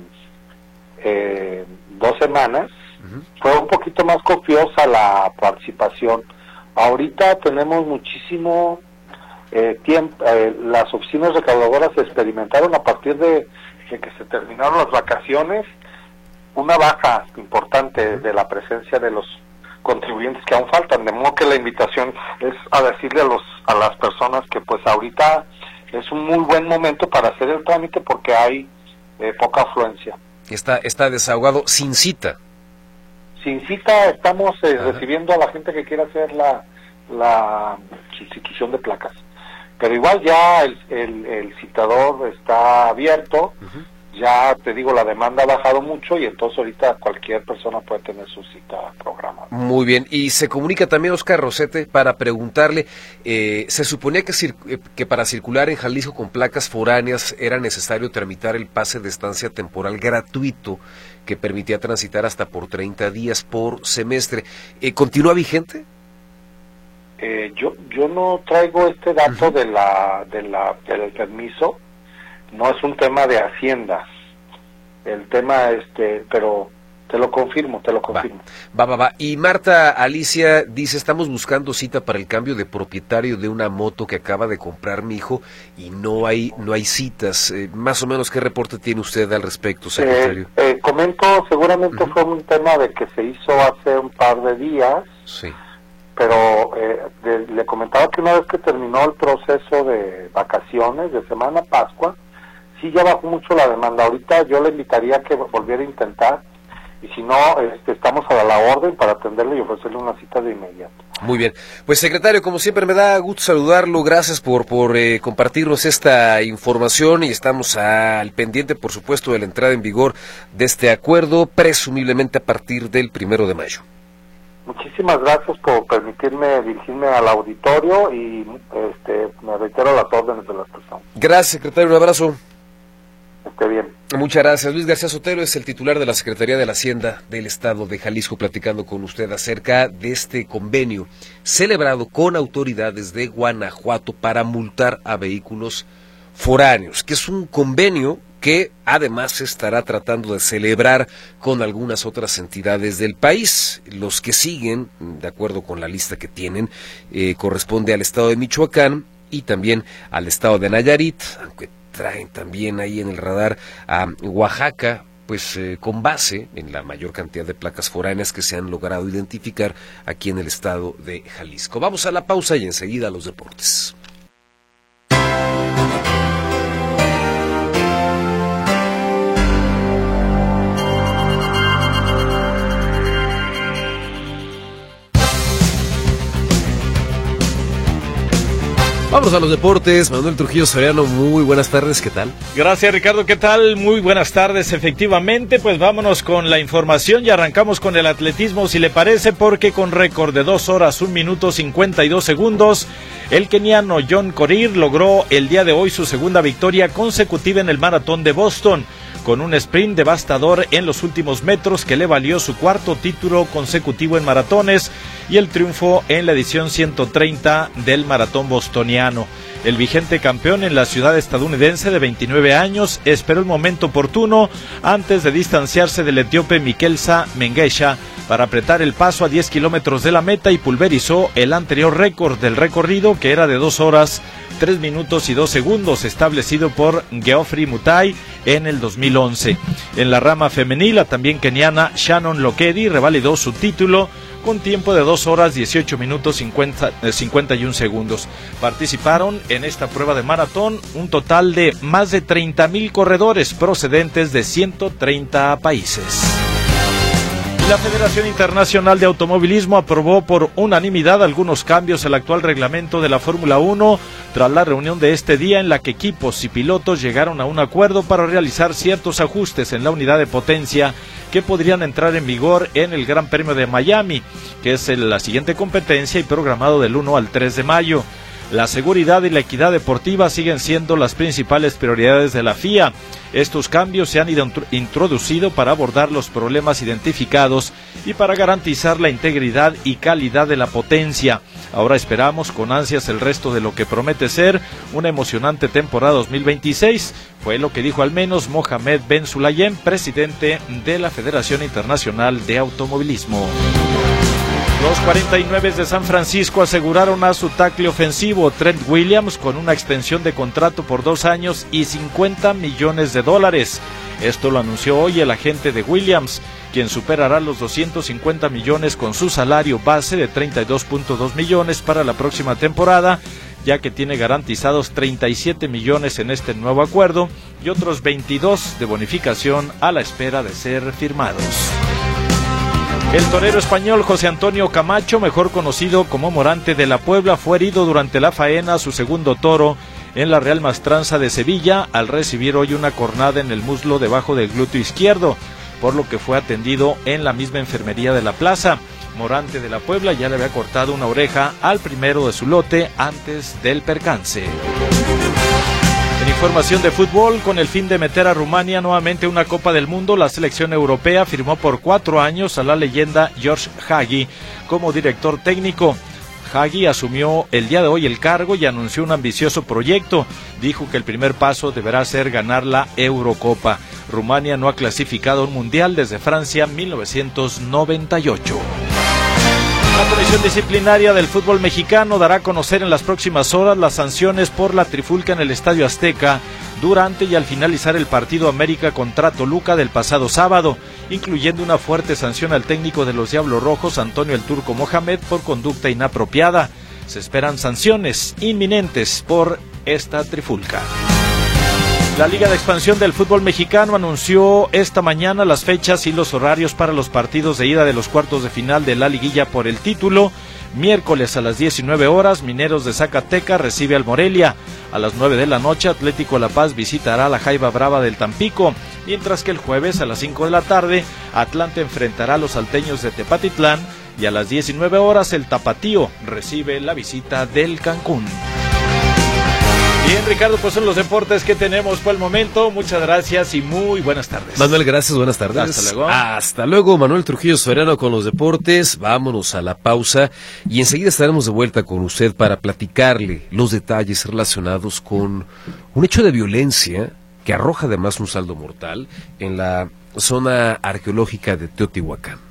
eh, dos semanas, uh-huh, fue un poquito más copiosa la participación. Ahorita tenemos muchísimo eh, tiempo, eh, las oficinas recaudadoras experimentaron a partir de, de que se terminaron las vacaciones una baja importante de la presencia de los contribuyentes que aún faltan, de modo que la invitación es a decirle a los a las personas que pues ahorita es un muy buen momento para hacer el trámite porque hay eh, poca afluencia. Está está desahogado sin cita. Sin cita estamos eh, recibiendo a la gente que quiera hacer la, la sustitución de placas. Pero igual ya el, el, el citador está abierto, uh-huh, ya te digo, la demanda ha bajado mucho y entonces ahorita cualquier persona puede tener su cita programada. Muy bien, y se comunica también Oscar Rosete para preguntarle, eh, se suponía que, cir- que para circular en Jalisco con placas foráneas era necesario tramitar el pase de estancia temporal gratuito que permitía transitar hasta por treinta días por semestre. Eh, ¿Continúa vigente? Eh, yo yo no traigo este dato uh-huh. de la de la del permiso, no es un tema de Hacienda, el tema este, pero te lo confirmo, te lo confirmo. Va, va, va. Y Marta Alicia dice, estamos buscando cita para el cambio de propietario de una moto que acaba de comprar mi hijo y no hay no hay citas. Eh, más o menos, ¿qué reporte tiene usted al respecto, secretario? Eh, eh, comento, seguramente uh-huh. fue un tema de que se hizo hace un par de días. Sí. Pero eh, de, le comentaba que una vez que terminó el proceso de vacaciones, de Semana Pascua, sí ya bajó mucho la demanda. Ahorita yo le invitaría a que volviera a intentar, y si no, este, estamos a la orden para atenderle y ofrecerle una cita de inmediato. Muy bien. Pues, secretario, como siempre me da gusto saludarlo. Gracias por, por eh, compartirnos esta información y estamos al pendiente, por supuesto, de la entrada en vigor de este acuerdo, presumiblemente a partir del primero de mayo. Muchísimas gracias por permitirme dirigirme al auditorio y este, me reitero las órdenes de las personas. Gracias, secretario, un abrazo. Esté bien. Muchas gracias. Luis García Sotelo es el titular de la Secretaría de la Hacienda del Estado de Jalisco, platicando con usted acerca de este convenio celebrado con autoridades de Guanajuato para multar a vehículos foráneos, que es un convenio que además se estará tratando de celebrar con algunas otras entidades del país. Los que siguen, de acuerdo con la lista que tienen, eh, corresponde al estado de Michoacán y también al estado de Nayarit, aunque traen también ahí en el radar a Oaxaca, pues eh, con base en la mayor cantidad de placas foráneas que se han logrado identificar aquí en el estado de Jalisco. Vamos a la pausa y enseguida a los deportes. Vamos a los deportes. Manuel Trujillo Soriano, muy buenas tardes, ¿qué tal? Gracias, Ricardo, ¿qué tal? Muy buenas tardes, efectivamente, pues vámonos con la información y arrancamos con el atletismo, si le parece, porque con récord de dos horas, un minuto cincuenta y dos segundos, el keniano John Korir logró el día de hoy su segunda victoria consecutiva en el maratón de Boston, con un sprint devastador en los últimos metros que le valió su cuarto título consecutivo en maratones y el triunfo en la edición ciento treinta del maratón bostoniano. El vigente campeón en la ciudad estadounidense de veintinueve años esperó el momento oportuno antes de distanciarse del etíope Mikelsa Mengesha para apretar el paso a diez kilómetros de la meta y pulverizó el anterior récord del recorrido, que era de dos horas, tres minutos y dos segundos, establecido por Geoffrey Mutai en el dos mil once. En la rama femenil, la también keniana Shannon Lokedi revalidó su título con tiempo de dos horas, dieciocho minutos, cincuenta, cincuenta y un segundos. Participaron en esta prueba de maratón un total de más de treinta mil corredores procedentes de ciento treinta países. La Federación Internacional de Automovilismo aprobó por unanimidad algunos cambios al actual reglamento de la Fórmula uno tras la reunión de este día en la que equipos y pilotos llegaron a un acuerdo para realizar ciertos ajustes en la unidad de potencia que podrían entrar en vigor en el Gran Premio de Miami, que es la siguiente competencia y programado del uno al tres de mayo. La seguridad y la equidad deportiva siguen siendo las principales prioridades de la F I A. Estos cambios se han introducido para abordar los problemas identificados y para garantizar la integridad y calidad de la potencia. Ahora esperamos con ansias el resto de lo que promete ser una emocionante temporada dos mil veintiséis, fue lo que dijo al menos Mohamed Ben Sulayem, presidente de la Federación Internacional de Automovilismo. Los cuarenta y nueve de San Francisco aseguraron a su tackle ofensivo Trent Williams con una extensión de contrato por dos años y cincuenta millones de dólares. Esto lo anunció hoy el agente de Williams, quien superará los doscientos cincuenta millones con su salario base de treinta y dos punto dos millones para la próxima temporada, ya que tiene garantizados treinta y siete millones en este nuevo acuerdo y otros veintidós de bonificación a la espera de ser firmados. El torero español José Antonio Camacho, mejor conocido como Morante de la Puebla, fue herido durante la faena a su segundo toro en la Real Maestranza de Sevilla al recibir hoy una cornada en el muslo debajo del glúteo izquierdo, por lo que fue atendido en la misma enfermería de la plaza. Morante de la Puebla ya le había cortado una oreja al primero de su lote antes del percance. En información de fútbol, con el fin de meter a Rumania nuevamente a una Copa del Mundo, la selección europea firmó por cuatro años a la leyenda George Hagi como director técnico. Hagi asumió el día de hoy el cargo y anunció un ambicioso proyecto. Dijo que el primer paso deberá ser ganar la Eurocopa. Rumania no ha clasificado a un mundial desde Francia mil novecientos noventa y ocho. La Comisión Disciplinaria del Fútbol Mexicano dará a conocer en las próximas horas las sanciones por la trifulca en el Estadio Azteca durante y al finalizar el partido América contra Toluca del pasado sábado, incluyendo una fuerte sanción al técnico de los Diablos Rojos, Antonio El Turco Mohamed, por conducta inapropiada. Se esperan sanciones inminentes por esta trifulca. La Liga de Expansión del Fútbol Mexicano anunció esta mañana las fechas y los horarios para los partidos de ida de los cuartos de final de la liguilla por el título. Miércoles a las diecinueve horas, Mineros de Zacatecas recibe al Morelia. A las nueve de la noche, Atlético La Paz visitará a la Jaiba Brava del Tampico, mientras que el jueves a las cinco de la tarde, Atlante enfrentará a los salteños de Tepatitlán y a las diecinueve horas, el Tapatío recibe la visita del Cancún. Bien, Ricardo, pues son los deportes que tenemos por el momento. Muchas gracias y muy buenas tardes. Manuel, gracias, buenas tardes. Hasta luego. Hasta luego, Manuel Trujillo Soriano con los deportes. Vámonos a la pausa y enseguida estaremos de vuelta con usted para platicarle los detalles relacionados con un hecho de violencia que arroja además un saldo mortal en la zona arqueológica de Teotihuacán.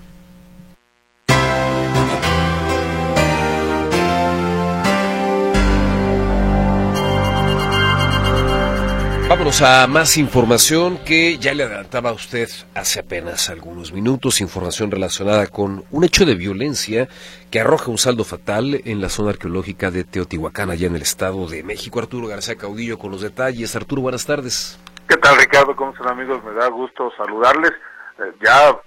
Vámonos a más información que ya le adelantaba a usted hace apenas algunos minutos, información relacionada con un hecho de violencia que arroja un saldo fatal en la zona arqueológica de Teotihuacán, allá en el Estado de México. Arturo García Caudillo con los detalles. Arturo, buenas tardes. ¿Qué tal, Ricardo? ¿Cómo están, amigos? Me da gusto saludarles. Eh, ya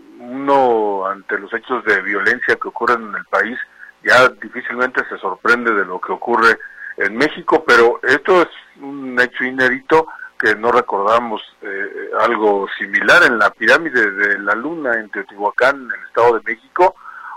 uno, ante los hechos de violencia que ocurren en el país, ya difícilmente se sorprende de lo que ocurre en México, pero esto es un hecho inédito que no recordamos eh, algo similar en la pirámide de la Luna en Teotihuacán, en el Estado de México.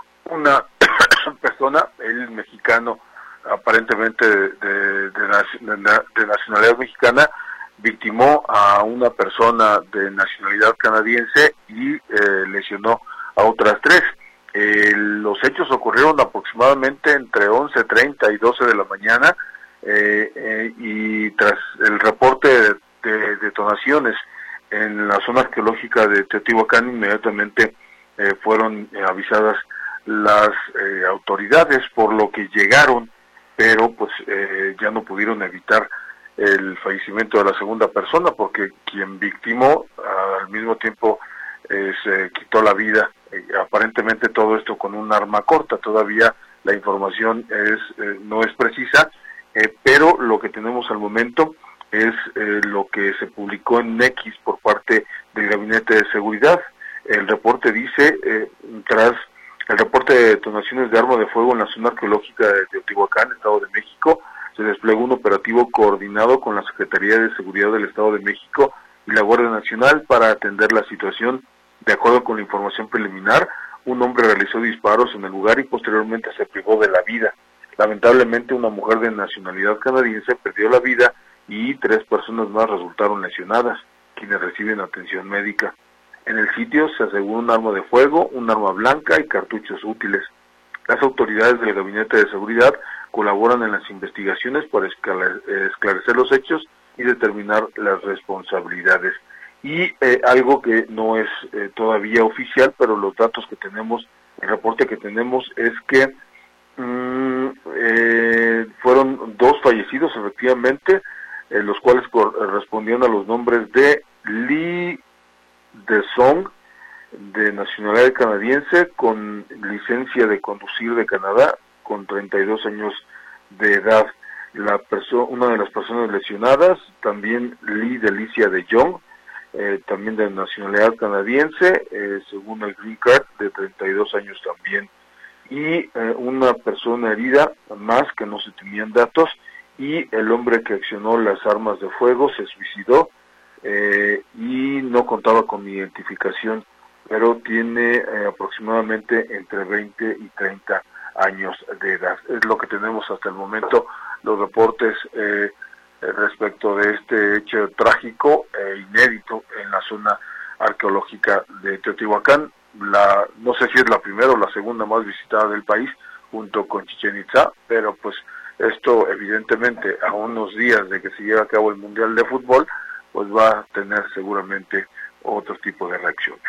Una persona, el mexicano, aparentemente de, de, de, de nacionalidad mexicana, victimó a una persona de nacionalidad canadiense y eh, lesionó a otras tres. Eh, los hechos ocurrieron aproximadamente entre once treinta y doce de la mañana, eh, eh, y tras el reporte de, de detonaciones en la zona arqueológica de Teotihuacán, inmediatamente eh, fueron eh, avisadas las eh, autoridades, por lo que llegaron, pero pues eh, ya no pudieron evitar el fallecimiento de la segunda persona, porque quien victimó al mismo tiempo eh, se quitó la vida. Eh, aparentemente todo esto con un arma corta. Todavía la información es eh, no es precisa, eh, pero lo que tenemos al momento es eh, lo que se publicó en X por parte del Gabinete de Seguridad. El reporte dice, eh, tras el reporte de detonaciones de arma de fuego en la zona arqueológica de Teotihuacán, Estado de México, se desplegó un operativo coordinado con la Secretaría de Seguridad del Estado de México y la Guardia Nacional para atender la situación. De acuerdo con la información preliminar, un hombre realizó disparos en el lugar y posteriormente se privó de la vida. Lamentablemente, una mujer de nacionalidad canadiense perdió la vida y tres personas más resultaron lesionadas, quienes reciben atención médica. En el sitio se aseguró un arma de fuego, un arma blanca y cartuchos útiles. Las autoridades del Gabinete de Seguridad colaboran en las investigaciones para esclarecer los hechos y determinar las responsabilidades. Y eh, algo que no es eh, todavía oficial, pero los datos que tenemos, el reporte que tenemos es que mmm, eh, fueron dos fallecidos efectivamente, eh, los cuales correspondían a los nombres de Lee de Song, de nacionalidad canadiense, con licencia de conducir de Canadá, con treinta y dos años de edad. La perso- una de las personas lesionadas, también Lee Delicia de Jong, eh, también de nacionalidad canadiense, eh, según el Green Card, de treinta y dos años también. Y eh, una persona herida más, que no se tenían datos, y el hombre que accionó las armas de fuego se suicidó, eh, y no contaba con identificación pero tiene eh, aproximadamente entre veinte y treinta años de edad. Es lo que tenemos hasta el momento, los reportes eh, respecto de este hecho trágico e inédito en la zona arqueológica de Teotihuacán. La, no sé si es la primera o la segunda más visitada del país, junto con Chichén Itzá, pero pues esto evidentemente a unos días de que se lleve a cabo el Mundial de Fútbol, pues va a tener seguramente otro tipo de reacciones.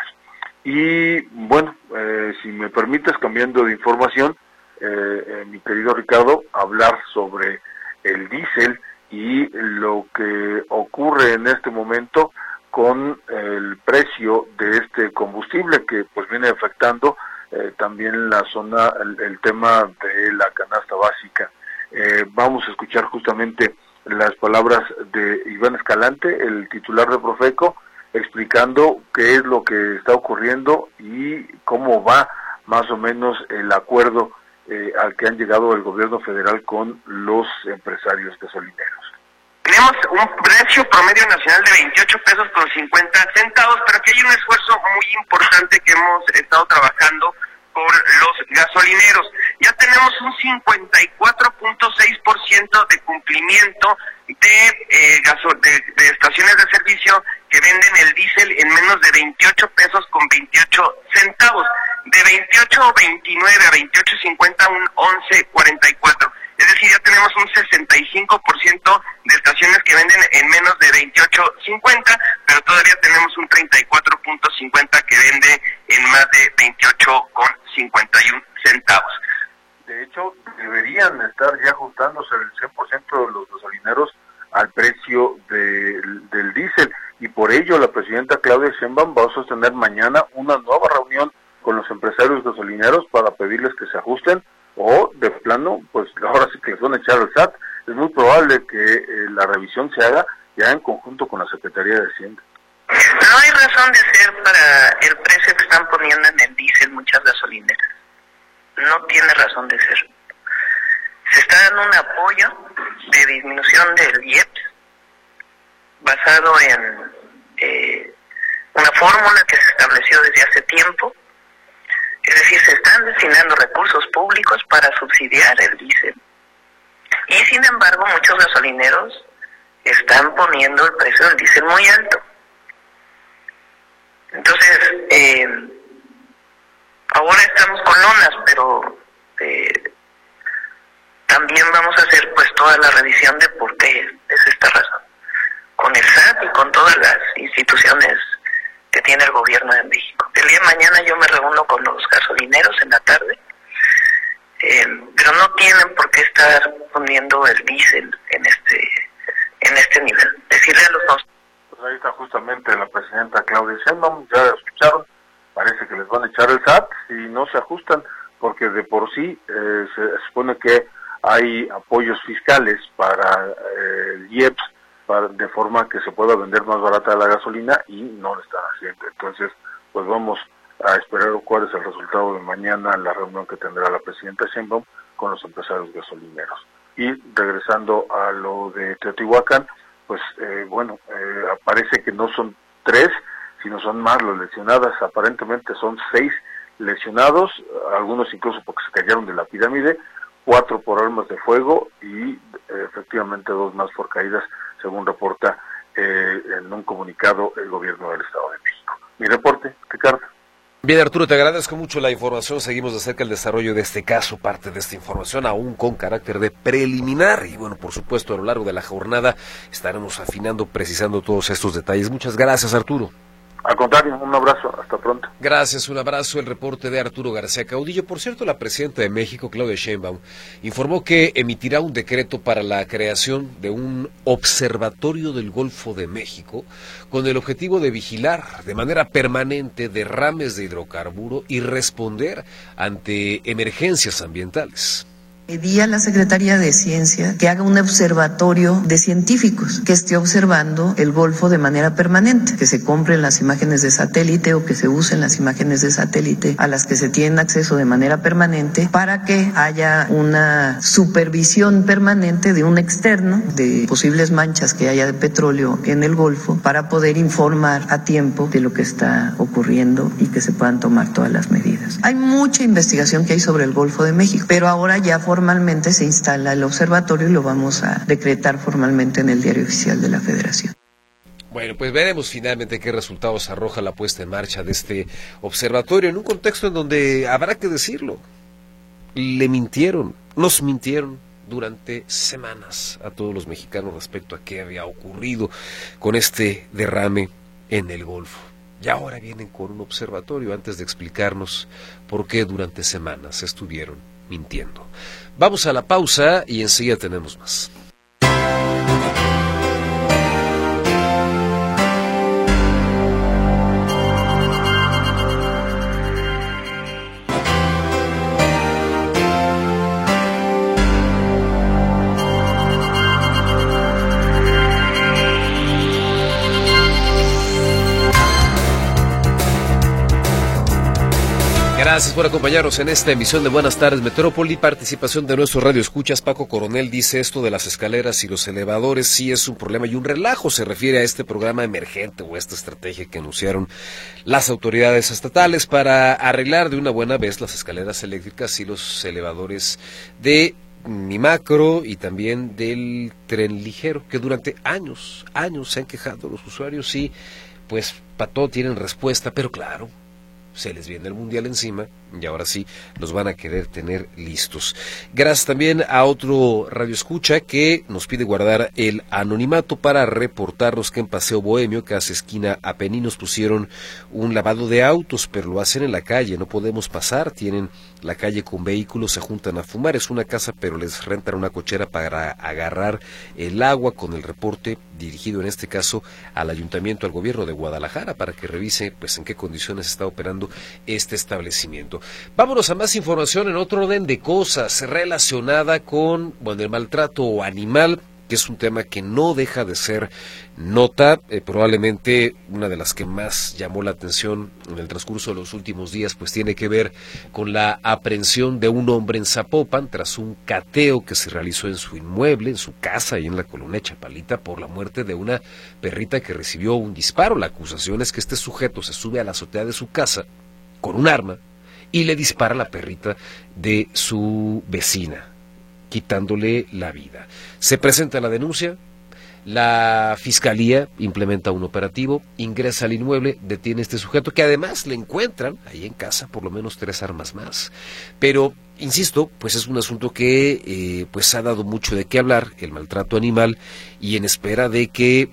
Y bueno, eh, si me permites, cambiando de información, eh, eh, mi querido Ricardo, hablar sobre el diésel y lo que ocurre en este momento con el precio de este combustible que pues viene afectando eh, también la zona, el, el tema de la canasta básica. Eh, vamos a escuchar justamente las palabras de Iván Escalante, el titular de Profeco, explicando qué es lo que está ocurriendo y cómo va más o menos el acuerdo eh, al que han llegado el gobierno federal con los empresarios gasolineros. Tenemos un precio promedio nacional de veintiocho pesos con cincuenta centavos, pero aquí hay un esfuerzo muy importante que hemos estado trabajando con los gasolineros. Ya tenemos un cincuenta y cuatro punto seis por ciento de cumplimiento de, eh, gaso- de, de estaciones de servicio que venden el diésel en menos de veintiocho pesos con veintiocho centavos. De veintiocho veintinueve a veintiocho cincuenta, un once cuarenta y cuatro. Es decir, ya tenemos un sesenta y cinco por ciento de estaciones que venden en menos de veintiocho cincuenta, pero todavía tenemos un treinta y cuatro punto cincuenta que vende en más de veintiocho con cincuenta y uno centavos. De hecho, deberían estar ya ajustándose el cien por ciento de los gasolineros al precio de, del diésel, y por ello la presidenta Claudia Sheinbaum va a sostener mañana una nueva reunión con los empresarios gasolineros para pedirles que se ajusten, o de plano, pues ahora sí que les van a echar al S A T. Es muy probable que eh, la revisión se haga ya en conjunto con la Secretaría de Hacienda. No hay razón de ser para el precio que están poniendo en el diésel muchas gasolineras. No tiene razón de ser. Se está dando un apoyo de disminución del I E P S basado en eh, una fórmula que se estableció desde hace tiempo. Es decir, se están destinando recursos públicos para subsidiar el diésel. Y sin embargo, muchos gasolineros están poniendo el precio del diésel muy alto. Entonces, eh, ahora estamos con lonas, pero eh, también vamos a hacer pues toda la revisión de por qué es esta razón. Con el S A T y con todas las instituciones que tiene el gobierno de México. El día de mañana yo me reúno con los gasolineros en la tarde, eh, pero no tienen por qué estar poniendo el diésel en este en este nivel. Decirle a los dos. Pues ahí está justamente la presidenta Claudia Sheinbaum, ya la escucharon, parece que les van a echar el S A T si no se ajustan, porque de por sí eh, se supone que hay apoyos fiscales para eh, el I E P S, de forma que se pueda vender más barata la gasolina, y no lo están haciendo. Entonces, pues vamos a esperar cuál es el resultado de mañana en la reunión que tendrá la presidenta Sheinbaum con los empresarios gasolineros. Y regresando a lo de Teotihuacán, pues eh, bueno, eh, parece que no son tres, sino son más los lesionados. Aparentemente son seis lesionados, algunos incluso porque se cayeron de la pirámide, cuatro por armas de fuego y eh, efectivamente dos más por caídas, según reporta eh, en un comunicado el gobierno del Estado de México. Mi reporte, Ricardo. Bien, Arturo, te agradezco mucho la información. Seguimos de cerca el desarrollo de este caso, parte de esta información aún con carácter de preliminar. Y bueno, por supuesto, a lo largo de la jornada estaremos afinando, precisando todos estos detalles. Muchas gracias, Arturo. Al contrario, un abrazo, hasta pronto. Gracias, un abrazo. El reporte de Arturo García Caudillo. Por cierto, la presidenta de México, Claudia Sheinbaum, informó que emitirá un decreto para la creación de un observatorio del Golfo de México con el objetivo de vigilar de manera permanente derrames de hidrocarburo y responder ante emergencias ambientales. Pedí a la Secretaría de Ciencia que haga un observatorio de científicos que esté observando el Golfo de manera permanente, que se compren las imágenes de satélite o que se usen las imágenes de satélite a las que se tienen acceso de manera permanente para que haya una supervisión permanente de un externo de posibles manchas que haya de petróleo en el Golfo para poder informar a tiempo de lo que está ocurriendo y que se puedan tomar todas las medidas. Hay mucha investigación que hay sobre el Golfo de México, pero ahora ya formalmente se instala el observatorio y lo vamos a decretar formalmente en el Diario Oficial de la Federación. Bueno, pues veremos finalmente qué resultados arroja la puesta en marcha de este observatorio en un contexto en donde habrá que decirlo, le mintieron, nos mintieron durante semanas a todos los mexicanos respecto a qué había ocurrido con este derrame en el Golfo. Y ahora vienen con un observatorio antes de explicarnos por qué durante semanas estuvieron mintiendo. Vamos a la pausa y enseguida tenemos más. Gracias por acompañarnos en esta emisión de Buenas Tardes Metrópoli. Participación de nuestro radio escuchas. Paco Coronel dice esto de las escaleras y los elevadores sí es un problema y un relajo. Se refiere a este programa emergente o a esta estrategia que anunciaron las autoridades estatales para arreglar de una buena vez las escaleras eléctricas y los elevadores de Mi Macro y también del tren ligero, que durante años, años se han quejado los usuarios y pues para todo tienen respuesta, pero claro, se les viene el mundial encima y ahora sí los van a querer tener listos. Gracias también a otro radio escucha que nos pide guardar el anonimato para reportarnos que en Paseo Bohemio, casi esquina Apeninos, pusieron un lavado de autos, pero lo hacen en la calle, no podemos pasar, tienen la calle con vehículos, se juntan a fumar, es una casa pero les rentan una cochera para agarrar el agua, con el reporte dirigido en este caso al Ayuntamiento, al Gobierno de Guadalajara, para que revise pues en qué condiciones está operando este establecimiento. Vámonos a más información en otro orden de cosas relacionada con, bueno, el maltrato animal, que es un tema que no deja de ser nota, eh, probablemente una de las que más llamó la atención en el transcurso de los últimos días, pues tiene que ver con la aprehensión de un hombre en Zapopan tras un cateo que se realizó en su inmueble, en su casa y en la colonia Chapalita, por la muerte de una perrita que recibió un disparo. La acusación es que este sujeto se sube a la azotea de su casa con un arma y le dispara a la perrita de su vecina, quitándole la vida. Se presenta la denuncia, la Fiscalía implementa un operativo, ingresa al inmueble, detiene a este sujeto, que además le encuentran ahí en casa por lo menos tres armas más. Pero, insisto, pues es un asunto que eh, pues ha dado mucho de qué hablar, el maltrato animal, y en espera de que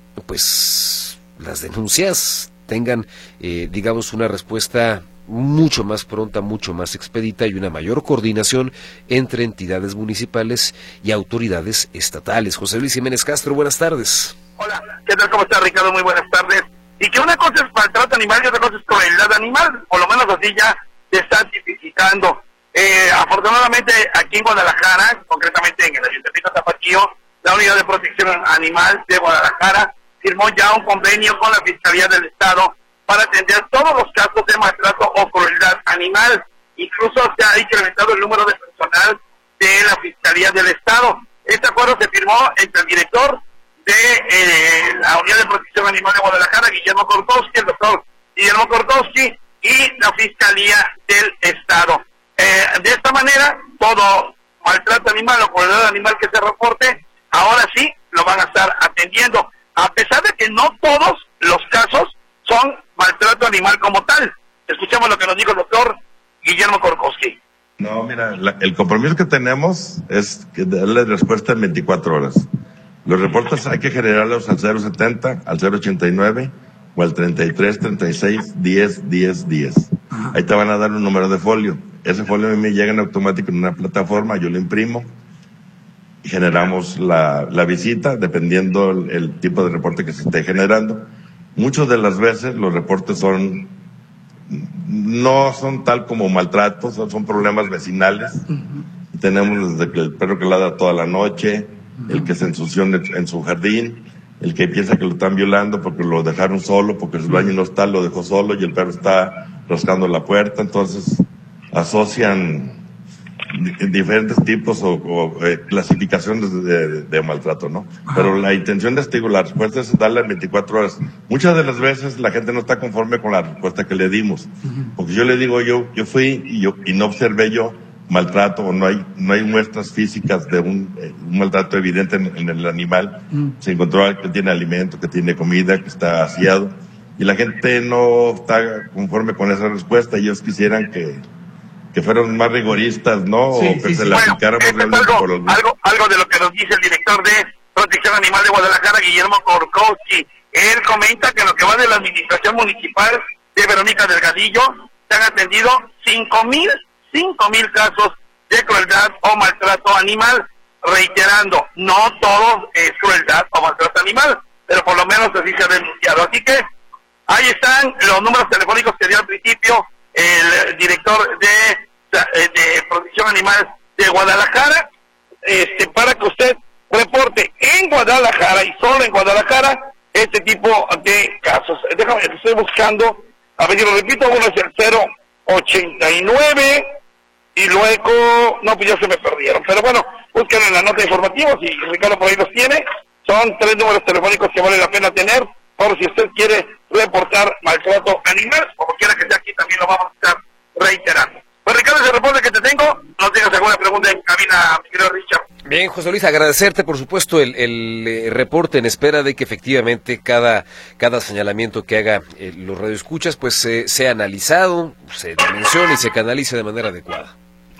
pues las denuncias tengan, eh, digamos, una respuesta mucho más pronta, mucho más expedita y una mayor coordinación entre entidades municipales y autoridades estatales. José Luis Jiménez Castro, buenas tardes. Hola, ¿qué tal? ¿Cómo está, Ricardo? Muy buenas tardes. Y que una cosa es maltrato animal y otra cosa es crueldad animal, por lo menos así ya se está tipificando. Eh, afortunadamente aquí en Guadalajara, concretamente en el Ayuntamiento de Tapatío, la Unidad de Protección Animal de Guadalajara firmó ya un convenio con la Fiscalía del Estado para atender todos los casos de maltrato o crueldad animal. Incluso se ha incrementado el número de personal de la Fiscalía del Estado. Este acuerdo se firmó entre el director de eh, la Unidad de Protección Animal de Guadalajara, Guillermo Korkowski, el doctor Guillermo Korkowski, y la Fiscalía del Estado. Eh, de esta manera, todo maltrato animal o crueldad animal que se reporte, ahora sí lo van a estar atendiendo, a pesar de que no todos los casos son maltrato animal como tal. Escuchemos lo que nos dijo el doctor Guillermo Korkowski. No, mira, la, el compromiso que tenemos es que darle respuesta en veinticuatro horas. Los reportes hay que generarlos al cero setenta, al cero ochenta y nueve o al treinta y tres, treinta y seis, diez, diez, diez. Ahí te van a dar un número de folio. Ese folio a mí me llega en automático en una plataforma, yo lo imprimo y generamos la, la visita dependiendo el, el tipo de reporte que se esté generando. Muchas de las veces los reportes son no son tal como maltratos, son, son problemas vecinales. Uh-huh. tenemos desde que el perro que ladra toda la noche, el que se ensució en, en su jardín, el que piensa que lo están violando porque lo dejaron solo, porque el dueño no está, lo dejó solo y el perro está rascando la puerta. Entonces asocian diferentes tipos o, o eh, clasificaciones de, de, de maltrato, ¿no? Pero la intención de este, la respuesta es darle veinticuatro horas. Muchas de las veces la gente no está conforme con la respuesta que le dimos, porque yo le digo, yo yo fui y yo y no observé yo maltrato, o no hay no hay muestras físicas de un, eh, un maltrato evidente en, en el animal. Mm. Se encontró que tiene alimento, que tiene comida, que está aseado, y la gente no está conforme con esa respuesta. Ellos quisieran que que fueron más rigoristas, ¿no? Sí, o que sí, se sí. la Bueno, aplicáramos esto es realmente algo, por los... algo, algo de lo que nos dice el director de Protección Animal de Guadalajara, Guillermo Korkowski. Él comenta que en lo que va de la administración municipal de Verónica Delgadillo se han atendido cinco mil, cinco mil casos de crueldad o maltrato animal, reiterando, no todo es crueldad o maltrato animal, pero por lo menos así se ha denunciado. Así que ahí están los números telefónicos que dio al principio el director de, de Protección Animal de Guadalajara, este, para que usted reporte en Guadalajara y solo en Guadalajara este tipo de casos. Déjame, estoy buscando, a ver si lo repito, uno es el cero ochenta y nueve y luego, no, pues ya se me perdieron, pero bueno, busquen en la nota informativa, si Ricardo por ahí los tiene, son tres números telefónicos que vale la pena tener, por si usted quiere reportar maltrato animal, como quiera que sea, aquí también lo vamos a estar reiterando. Pues Ricardo, ese reporte que te tengo, no tengas alguna pregunta en cabina, mi querido Richard. Bien, José Luis, agradecerte por supuesto el, el eh, reporte en espera de que efectivamente cada cada señalamiento que haga eh, los radioescuchas pues eh, sea analizado, se dimensione y se canalice de manera adecuada.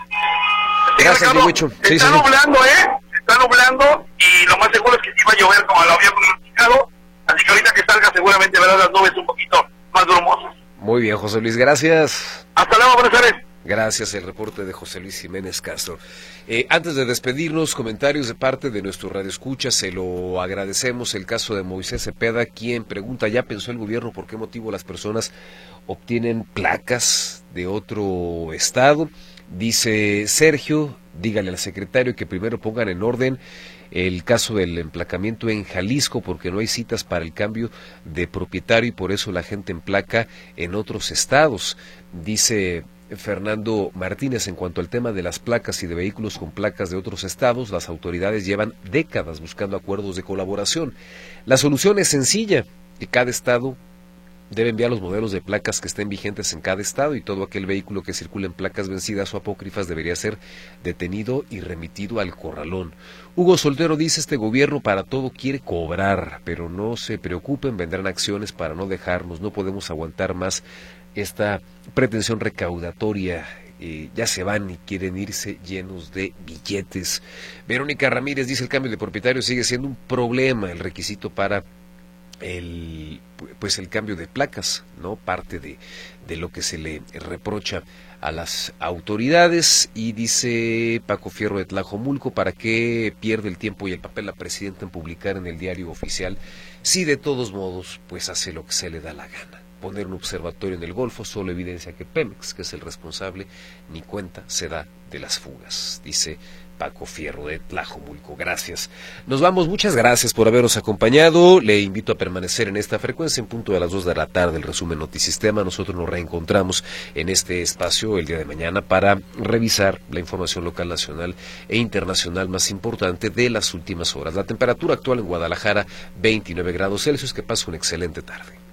Sí, Gracias, Ricardo, Mihuicho. está Sí, sí, sí. nublando, ¿eh? Está nublando y lo más seguro es que sí va a llover como lo había pronosticado, así que ahorita que salga seguramente verás las nubes un poquito más brumosas. Muy bien, José Luis, gracias. Hasta luego, buenas tardes. Gracias, el reporte de José Luis Jiménez Castro. Eh, antes de despedirnos, comentarios de parte de nuestro radioescucha, se lo agradecemos, el caso de Moisés Cepeda, quien pregunta, ¿ya pensó el gobierno por qué motivo las personas obtienen placas de otro estado? Dice Sergio, dígale al secretario que primero pongan en orden el caso del emplacamiento en Jalisco, porque no hay citas para el cambio de propietario y por eso la gente emplaca en otros estados. Dice Fernando Martínez, en cuanto al tema de las placas y de vehículos con placas de otros estados, las autoridades llevan décadas buscando acuerdos de colaboración. La solución es sencilla, que cada estado debe enviar los modelos de placas que estén vigentes en cada estado y todo aquel vehículo que circule en placas vencidas o apócrifas debería ser detenido y remitido al corralón. Hugo Soltero dice, este gobierno para todo quiere cobrar, pero no se preocupen, vendrán acciones para no dejarnos, no podemos aguantar más esta pretensión recaudatoria. Eh, ya se van y quieren irse llenos de billetes. Verónica Ramírez dice, el cambio de propietario sigue siendo un problema, el requisito para el pues el cambio de placas, no parte de, de lo que se le reprocha a las autoridades. Y dice Paco Fierro de Tlajomulco, ¿para qué pierde el tiempo y el papel la presidenta en publicar en el diario oficial si de todos modos pues hace lo que se le da la gana? Poner un observatorio en el Golfo solo evidencia que Pemex, que es el responsable, ni cuenta se da de las fugas, dice Paco Fierro de Tlajomulco. Gracias. Nos vamos, muchas gracias por habernos acompañado. Le invito a permanecer en esta frecuencia en punto de las dos de la tarde, el resumen Notisistema. Nosotros nos reencontramos en este espacio el día de mañana para revisar la información local, nacional e internacional más importante de las últimas horas. La temperatura actual en Guadalajara, veintinueve grados Celsius. Que pase una excelente tarde.